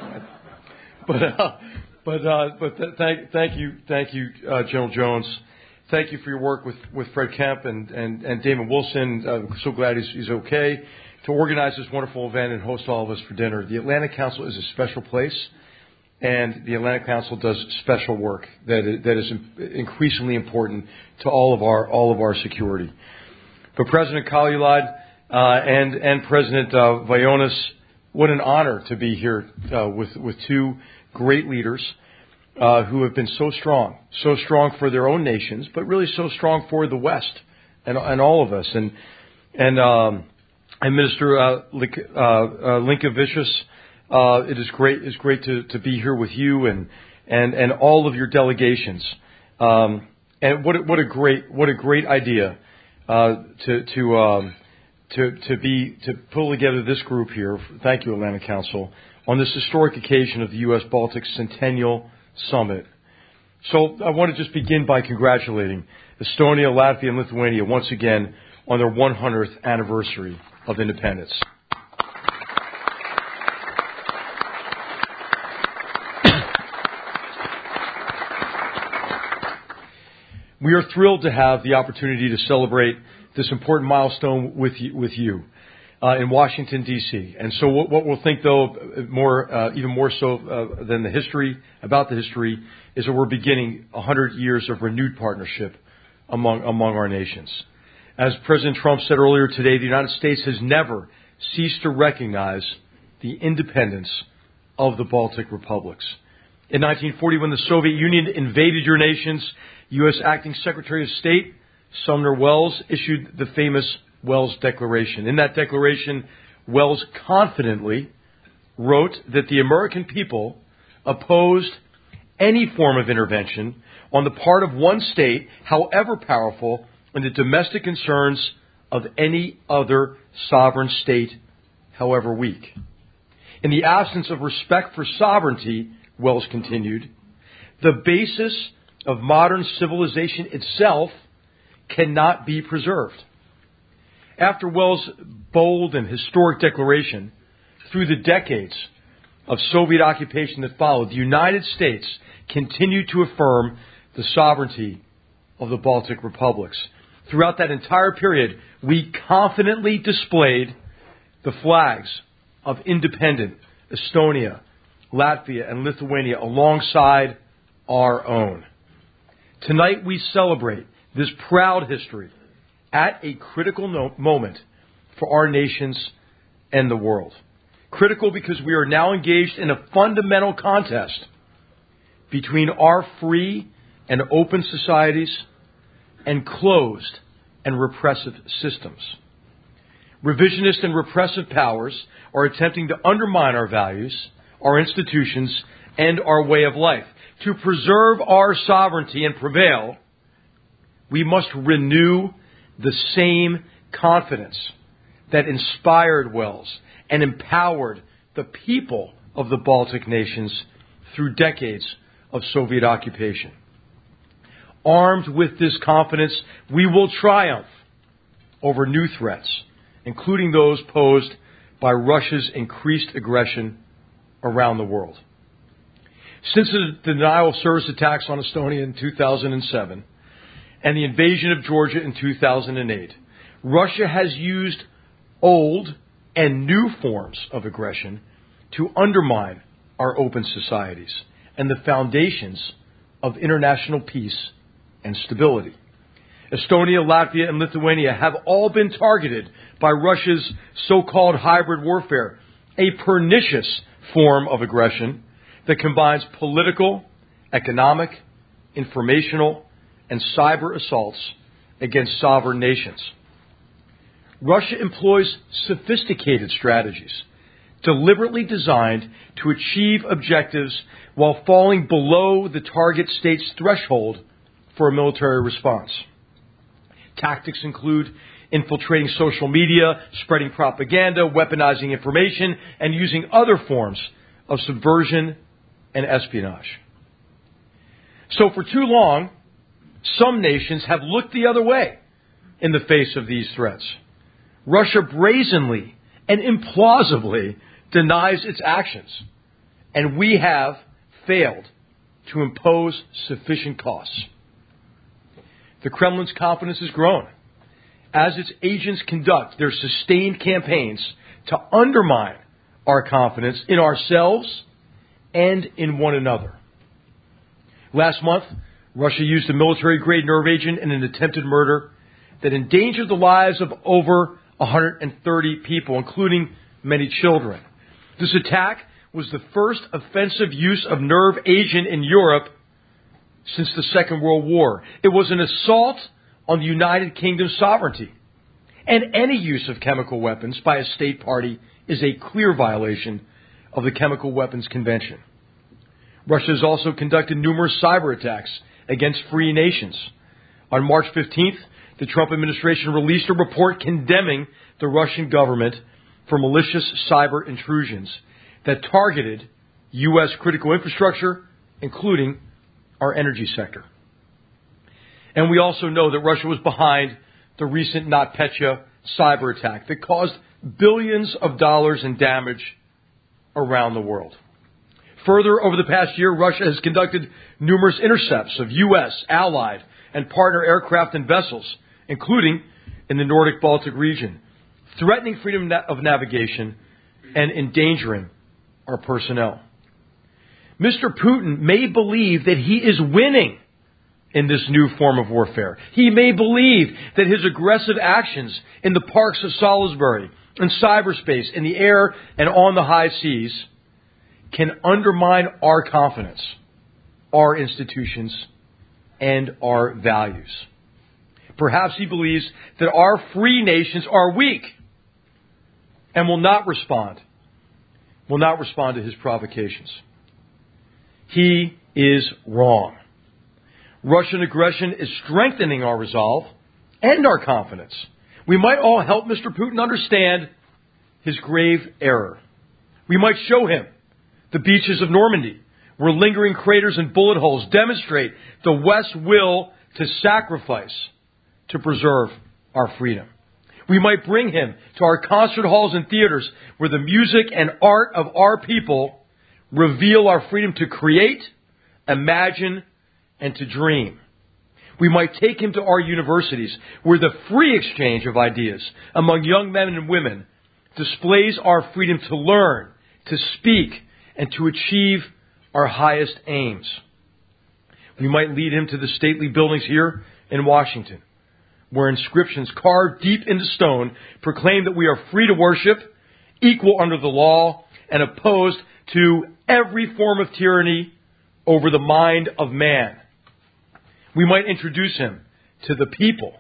Point. Thank you, General Jones. Thank you for your work with Fred Kemp and Damon Wilson. I'm so glad he's okay. To organize this wonderful event and host all of us for dinner. The Atlantic Council is a special place, and the Atlantic Council does special work that is increasingly important to all of our security. But President Kaljulaid and President Vayonas, what an honor to be here with two great leaders who have been so strong for their own nations, but really so strong for the West and all of us. And Minister Linkevicius, it is great to be here with you and all of your delegations. And what a great idea to pull together this group here. Thank you, Atlantic Council, on this historic occasion of the U.S. Baltic Centennial Summit. So I want to just begin by congratulating Estonia, Latvia, and Lithuania once again on their 100th anniversary of independence. We are thrilled to have the opportunity to celebrate this important milestone with you in Washington, D.C. And so what we'll think, though, even more so than the history, is that we're beginning 100 years of renewed partnership among our nations. As President Trump said earlier today, the United States has never ceased to recognize the independence of the Baltic republics. In 1940, when the Soviet Union invaded your nations, U.S. Acting Secretary of State Sumner Welles issued the famous Welles Declaration. In that declaration, Welles confidently wrote that the American people opposed any form of intervention on the part of one state, however powerful, in the domestic concerns of any other sovereign state, however weak. In the absence of respect for sovereignty, Welles continued, the basis of modern civilization itself cannot be preserved. After Welles' bold and historic declaration, through the decades of Soviet occupation that followed, the United States continued to affirm the sovereignty of the Baltic republics. Throughout that entire period, we confidently displayed the flags of independent Estonia, Latvia, and Lithuania alongside our own. Tonight we celebrate this proud history at a critical moment for our nations and the world. Critical because we are now engaged in a fundamental contest between our free and open societies and closed and repressive systems. Revisionist and repressive powers are attempting to undermine our values, our institutions, and our way of life. To preserve our sovereignty and prevail, we must renew the same confidence that inspired Welles and empowered the people of the Baltic nations through decades of Soviet occupation. Armed with this confidence, we will triumph over new threats, including those posed by Russia's increased aggression around the world. Since the denial of service attacks on Estonia in 2007 and the invasion of Georgia in 2008, Russia has used old and new forms of aggression to undermine our open societies and the foundations of international peace and stability. Estonia, Latvia, and Lithuania have all been targeted by Russia's so-called hybrid warfare, a pernicious form of aggression that combines political, economic, informational, and cyber assaults against sovereign nations. Russia employs sophisticated strategies, deliberately designed to achieve objectives while falling below the target state's threshold for a military response. Tactics include infiltrating social media, spreading propaganda, weaponizing information, and using other forms of subversion and espionage. So for too long, some nations have looked the other way in the face of these threats. Russia brazenly and implausibly denies its actions, and we have failed to impose sufficient costs. The Kremlin's confidence has grown as its agents conduct their sustained campaigns to undermine our confidence in ourselves and in one another. Last month, Russia used a military-grade nerve agent in an attempted murder that endangered the lives of over 130 people, including many children. This attack was the first offensive use of nerve agent in Europe since the Second World War. It was an assault on the United Kingdom's sovereignty. And any use of chemical weapons by a state party is a clear violation of the Chemical Weapons Convention. Russia has also conducted numerous cyber attacks against free nations. On March 15th, the Trump administration released a report condemning the Russian government for malicious cyber intrusions that targeted U.S. critical infrastructure, including our energy sector. And we also know that Russia was behind the recent NotPetya cyber attack that caused billions of dollars in damage around the world. Further, over the past year, Russia has conducted numerous intercepts of U.S., allied, and partner aircraft and vessels, including in the Nordic Baltic region, threatening freedom of navigation and endangering our personnel. Mr. Putin may believe that he is winning in this new form of warfare. He may believe that his aggressive actions in the parks of Salisbury, in cyberspace, in the air, and on the high seas can undermine our confidence, our institutions, and our values. Perhaps he believes that our free nations are weak and will not respond to his provocations. He is wrong. Russian aggression is strengthening our resolve and our confidence. We might all help Mr. Putin understand his grave error. We might show him the beaches of Normandy, where lingering craters and bullet holes demonstrate the West's will to sacrifice to preserve our freedom. We might bring him to our concert halls and theaters, where the music and art of our people reveal our freedom to create, imagine, and to dream. We might take him to our universities, where the free exchange of ideas among young men and women displays our freedom to learn, to speak, and to achieve our highest aims. We might lead him to the stately buildings here in Washington, where inscriptions carved deep into stone proclaim that we are free to worship, equal under the law, and opposed to every form of tyranny over the mind of man. We might introduce him to the people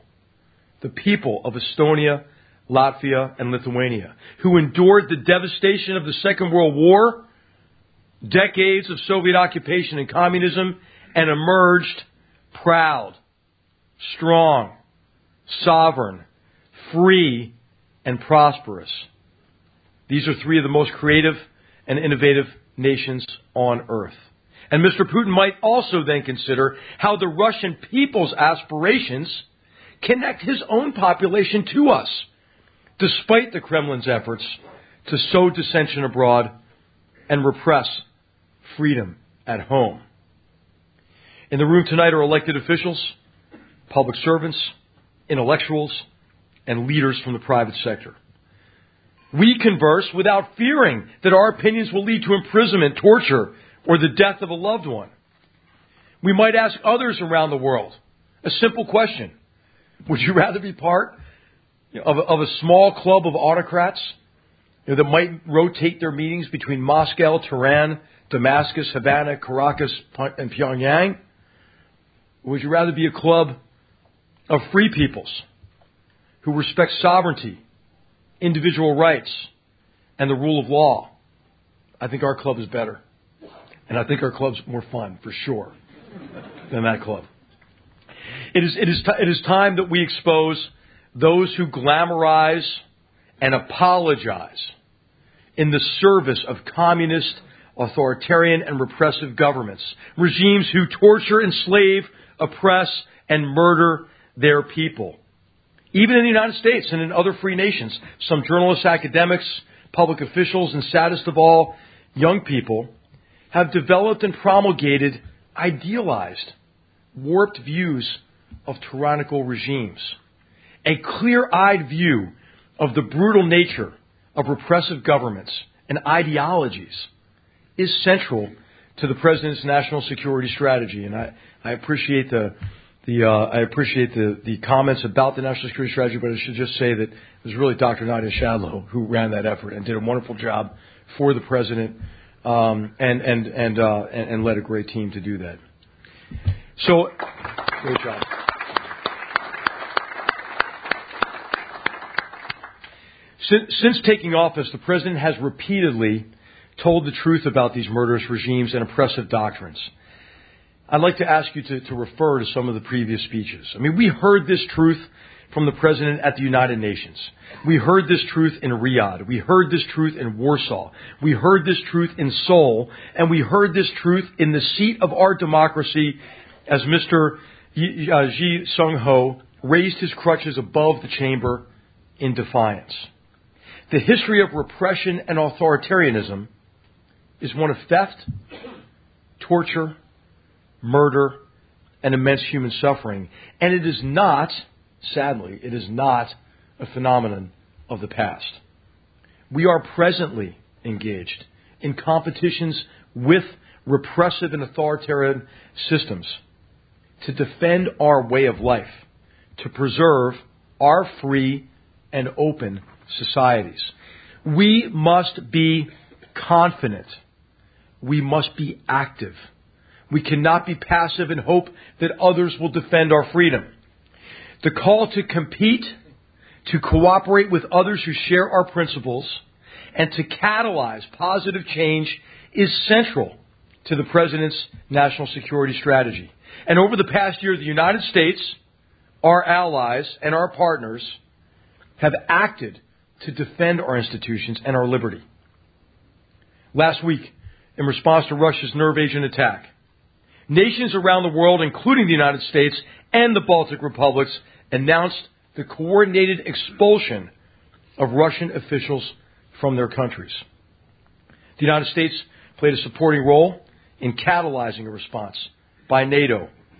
of Estonia, Latvia, and Lithuania, who endured the devastation of the Second World War, decades of Soviet occupation and communism, and emerged proud, strong, sovereign, free, and prosperous. These are three of the most creative and innovative nations on earth. And Mr. Putin might also then consider how the Russian people's aspirations connect his own population to us, despite the Kremlin's efforts to sow dissension abroad and repress freedom at home. In the room tonight are elected officials, public servants, intellectuals, and leaders from the private sector. We converse without fearing that our opinions will lead to imprisonment, torture, or the death of a loved one. We might ask others around the world a simple question. Would you rather be part of a small club of autocrats that might rotate their meetings between Moscow, Tehran, Damascus, Havana, Caracas, and Pyongyang? Or would you rather be a club of free peoples who respect sovereignty, individual rights, and the rule of law? I think our club is better. And I think our club's more fun, for sure, than that club. It is time that we expose those who glamorize and apologize in the service of communist, authoritarian, and repressive governments, regimes who torture, enslave, oppress, and murder their people. Even in the United States and in other free nations, some journalists, academics, public officials, and saddest of all, young people have developed and promulgated idealized, warped views of tyrannical regimes. A clear-eyed view of the brutal nature of repressive governments and ideologies is central to the President's national security strategy. And I appreciate the comments about the national security strategy, but I should just say that it was really Dr. Nadia Shadlow who ran that effort and did a wonderful job for the President, and led a great team to do that. So, great job. Since taking office, the President has repeatedly told the truth about these murderous regimes and oppressive doctrines. I'd like to ask you to refer to some of the previous speeches. I mean, we heard this truth from the President at the United Nations. We heard this truth in Riyadh. We heard this truth in Warsaw. We heard this truth in Seoul. And we heard this truth in the seat of our democracy as Mr. Ji Sung-ho raised his crutches above the chamber in defiance. The history of repression and authoritarianism is one of theft, torture, murder, and immense human suffering. And it is not, sadly, it is not a phenomenon of the past. We are presently engaged in competitions with repressive and authoritarian systems to defend our way of life, to preserve our free and open societies. We must be confident. We must be active. We cannot be passive and hope that others will defend our freedom. The call to compete, to cooperate with others who share our principles, and to catalyze positive change is central to the President's national security strategy. And over the past year, the United States, our allies, and our partners have acted to defend our institutions and our liberty. Last week, in response to Russia's nerve agent attack, nations around the world, including the United States and the Baltic republics, announced the coordinated expulsion of Russian officials from their countries. The United States played a supporting role in catalyzing a response by NATO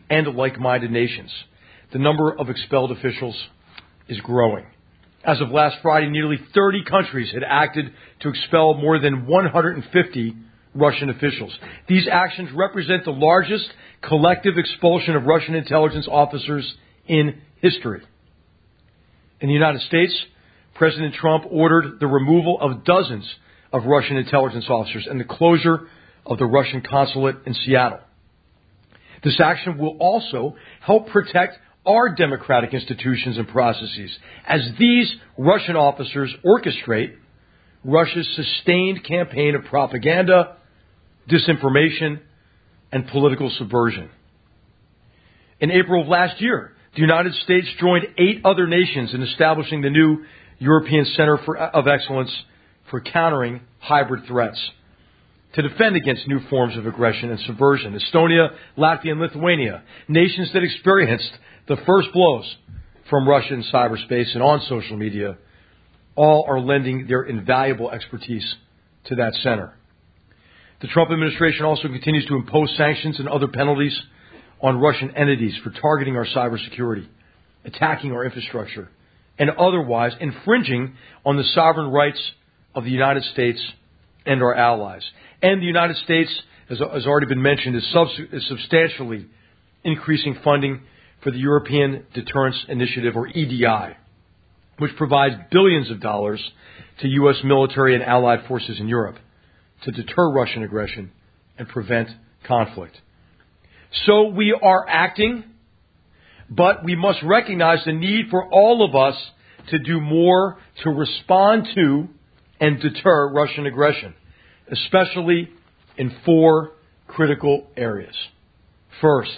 and like-minded nations. The number of expelled officials is growing. As of last Friday, nearly 30 countries had acted to expel more than 150 Russian officials. These actions represent the largest collective expulsion of Russian intelligence officers in history. In the United States, President Trump ordered the removal of dozens of Russian intelligence officers and the closure of the Russian consulate in Seattle. This action will also help protect our democratic institutions and processes as these Russian officers orchestrate Russia's sustained campaign of propaganda, disinformation, and political subversion. In April of last year, the United States joined 8 other nations in establishing the new European Center of Excellence for Countering Hybrid Threats to defend against new forms of aggression and subversion. Estonia, Latvia, and Lithuania, nations that experienced the first blows from Russia in cyberspace and on social media, all are lending their invaluable expertise to that center. The Trump administration also continues to impose sanctions and other penalties on Russian entities for targeting our cybersecurity, attacking our infrastructure, and otherwise infringing on the sovereign rights of the United States and our allies. And the United States, as already been mentioned, is substantially increasing funding for the European Deterrence Initiative, or EDI, which provides billions of dollars to U.S. military and allied forces in Europe to deter Russian aggression and prevent conflict. So we are acting, but we must recognize the need for all of us to do more to respond to and deter Russian aggression, especially in 4 critical areas. First.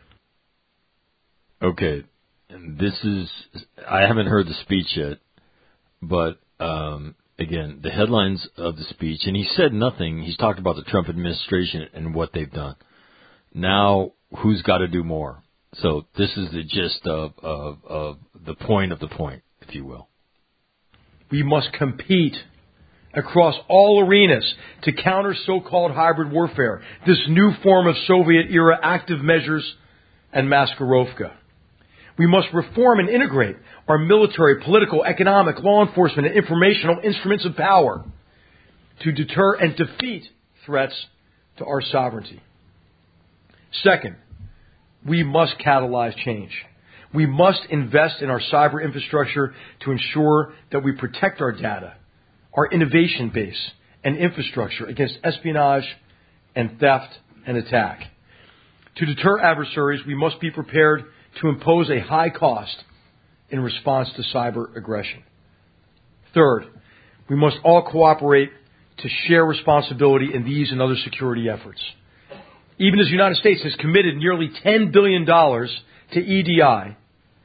Okay, and I haven't heard the speech yet, but again, the headlines of the speech, and he said nothing. He's talked about the Trump administration and what they've done. Now, who's got to do more? So this is the gist of the point, if you will. We must compete across all arenas to counter so-called hybrid warfare, this new form of Soviet-era active measures and maskirovka. We must reform and integrate our military, political, economic, law enforcement, and informational instruments of power to deter and defeat threats to our sovereignty. Second, we must catalyze change. We must invest in our cyber infrastructure to ensure that we protect our data, our innovation base, and infrastructure against espionage and theft and attack. To deter adversaries, we must be prepared to impose a high cost in response to cyber aggression. Third, we must all cooperate to share responsibility in these and other security efforts. Even as the United States has committed nearly $10 billion to EDI,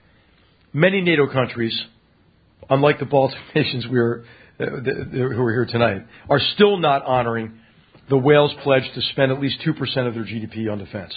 many NATO countries, unlike the Baltic nations who are here tonight, are still not honoring the Wales pledge to spend at least 2% of their GDP on defense.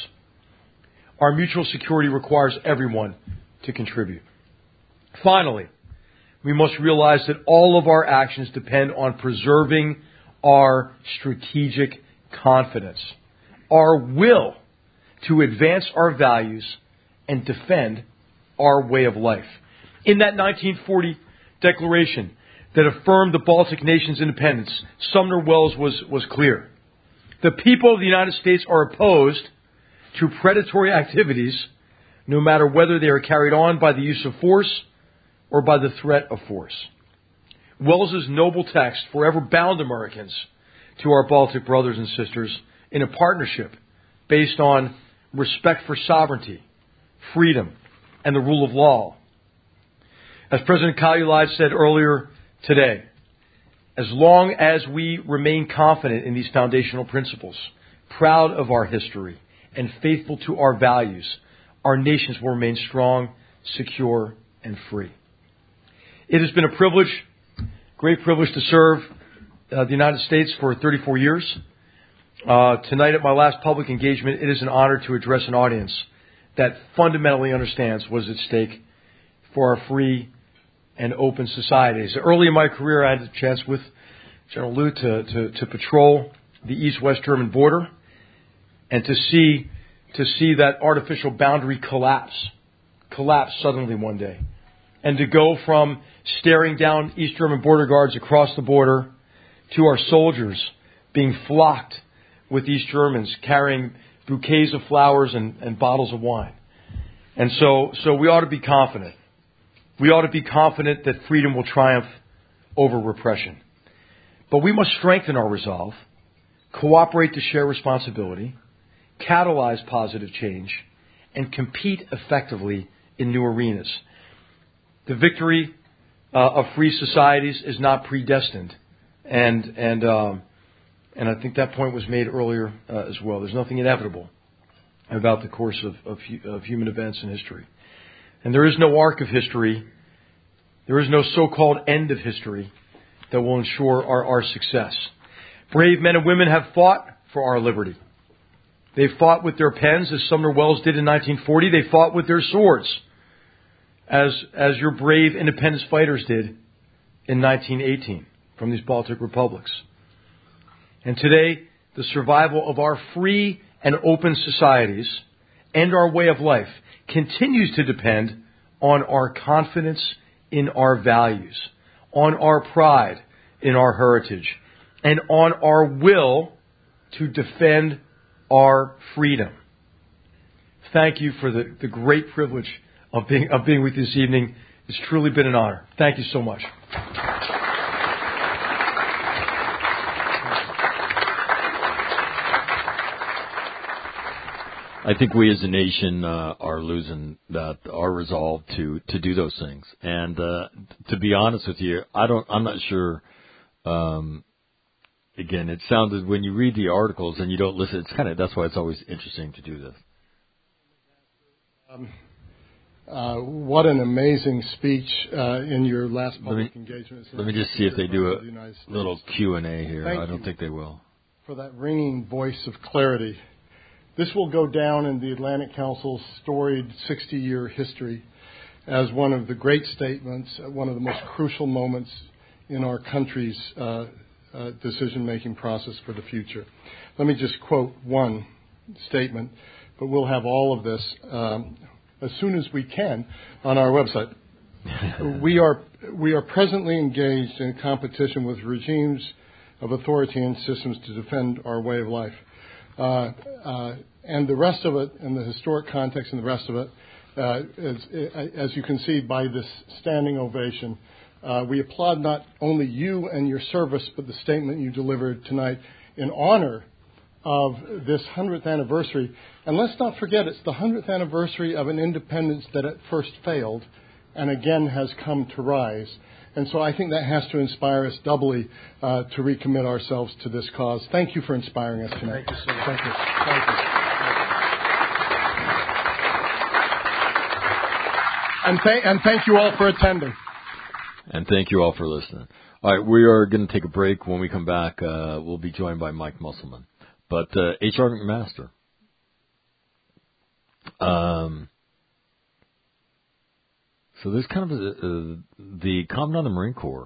Our mutual security requires everyone to contribute. Finally, we must realize that all of our actions depend on preserving our strategic confidence, our will to advance our values and defend our way of life. In that 1940 declaration that affirmed the Baltic nations' independence, Sumner Welles was clear. The people of the United States are opposed to predatory activities, no matter whether they are carried on by the use of force or by the threat of force. Welles's noble text forever bound Americans to our Baltic brothers and sisters in a partnership based on respect for sovereignty, freedom, and the rule of law. As President Kaljulaid said earlier today, as long as we remain confident in these foundational principles, proud of our history, and faithful to our values, our nations will remain strong, secure, and free. It has been a privilege, great privilege, to serve the United States for 34 years. Tonight at my last public engagement, it is an honor to address an audience that fundamentally understands what is at stake for our free and open societies. Early in my career, I had a chance with General Lute to patrol the east-west German border and to see to see that artificial boundary collapse suddenly one day. And to go from staring down East German border guards across the border to our soldiers being flocked with East Germans carrying bouquets of flowers and bottles of wine. And so we ought to be confident. We ought to be confident that freedom will triumph over repression. But we must strengthen our resolve, cooperate to share responsibility, catalyze positive change, and compete effectively in new arenas. The victory of free societies is not predestined, and I think that point was made earlier as well. There's nothing inevitable about the course of human events in history, and there is no arc of history. There is no so-called end of history that will ensure our success. Brave men and women have fought for our liberty. They fought with their pens, as Sumner Wells did in 1940. They fought with their swords, as your brave independence fighters did in 1918 from these Baltic republics. And today, the survival of our free and open societies and our way of life continues to depend on our confidence in our values, on our pride in our heritage, and on our will to defend our freedom. Thank you for the great privilege of being with you this evening. It's truly been an honor. Thank you so much. I think we as a nation are losing our resolve to do those things. And to be honest with you, I'm not sure. Again, it sounded when you read the articles and you don't listen. That's why it's always interesting to do this. What an amazing speech in your last public engagement. Let me just see if they do a little Q&A here. I don't think they will. For that ringing voice of clarity. This will go down in the Atlantic Council's storied 60-year history as one of the great statements, one of the most crucial moments in our country's decision-making process for the future. Let me just quote one statement, but we'll have all of this as soon as we can on our website. We are presently engaged in competition with regimes of authoritarian systems to defend our way of life. And the rest of it, and the historic context and the rest of it, as you can see by this standing ovation, we applaud not only you and your service, but the statement you delivered tonight in honor of this 100th anniversary. And let's not forget, it's the 100th anniversary of an independence that at first failed and again has come to rise. And so I think that has to inspire us doubly to recommit ourselves to this cause. Thank you for inspiring us tonight. Thank you, sir. Thank you. Thank you. And thank you all for attending. And thank you all for listening. All right, we are going to take a break. When we come back, we'll be joined by Mike Musselman. But H.R. McMaster. So there's kind of the Commandant of the Marine Corps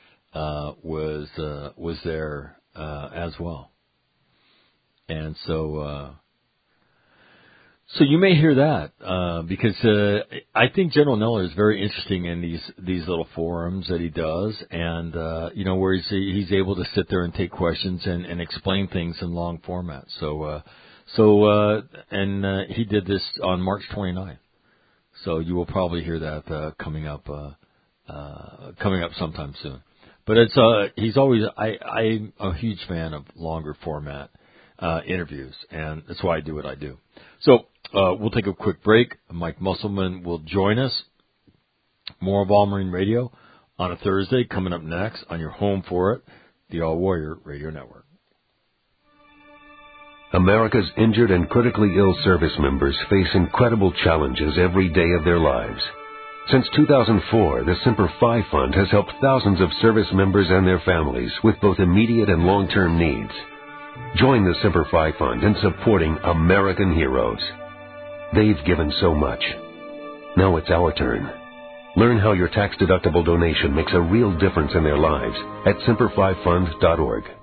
was there as well, and so you may hear that because I think General Neller is very interesting in these little forums that he does, and where he's able to sit there and take questions and explain things in long format. So he did this on March 29th. So you will probably hear that coming up sometime soon. But he's always I'm a huge fan of longer format interviews, and that's why I do what I do. So we'll take a quick break. Mike Musselman will join us. More of All Marine Radio on a Thursday coming up next on your home for it, the All Warrior Radio Network. America's injured and critically ill service members face incredible challenges every day of their lives. Since 2004, the Semper Fi Fund has helped thousands of service members and their families with both immediate and long-term needs. Join the Semper Fi Fund in supporting American heroes. They've given so much. Now it's our turn. Learn how your tax-deductible donation makes a real difference in their lives at semperfifund.org.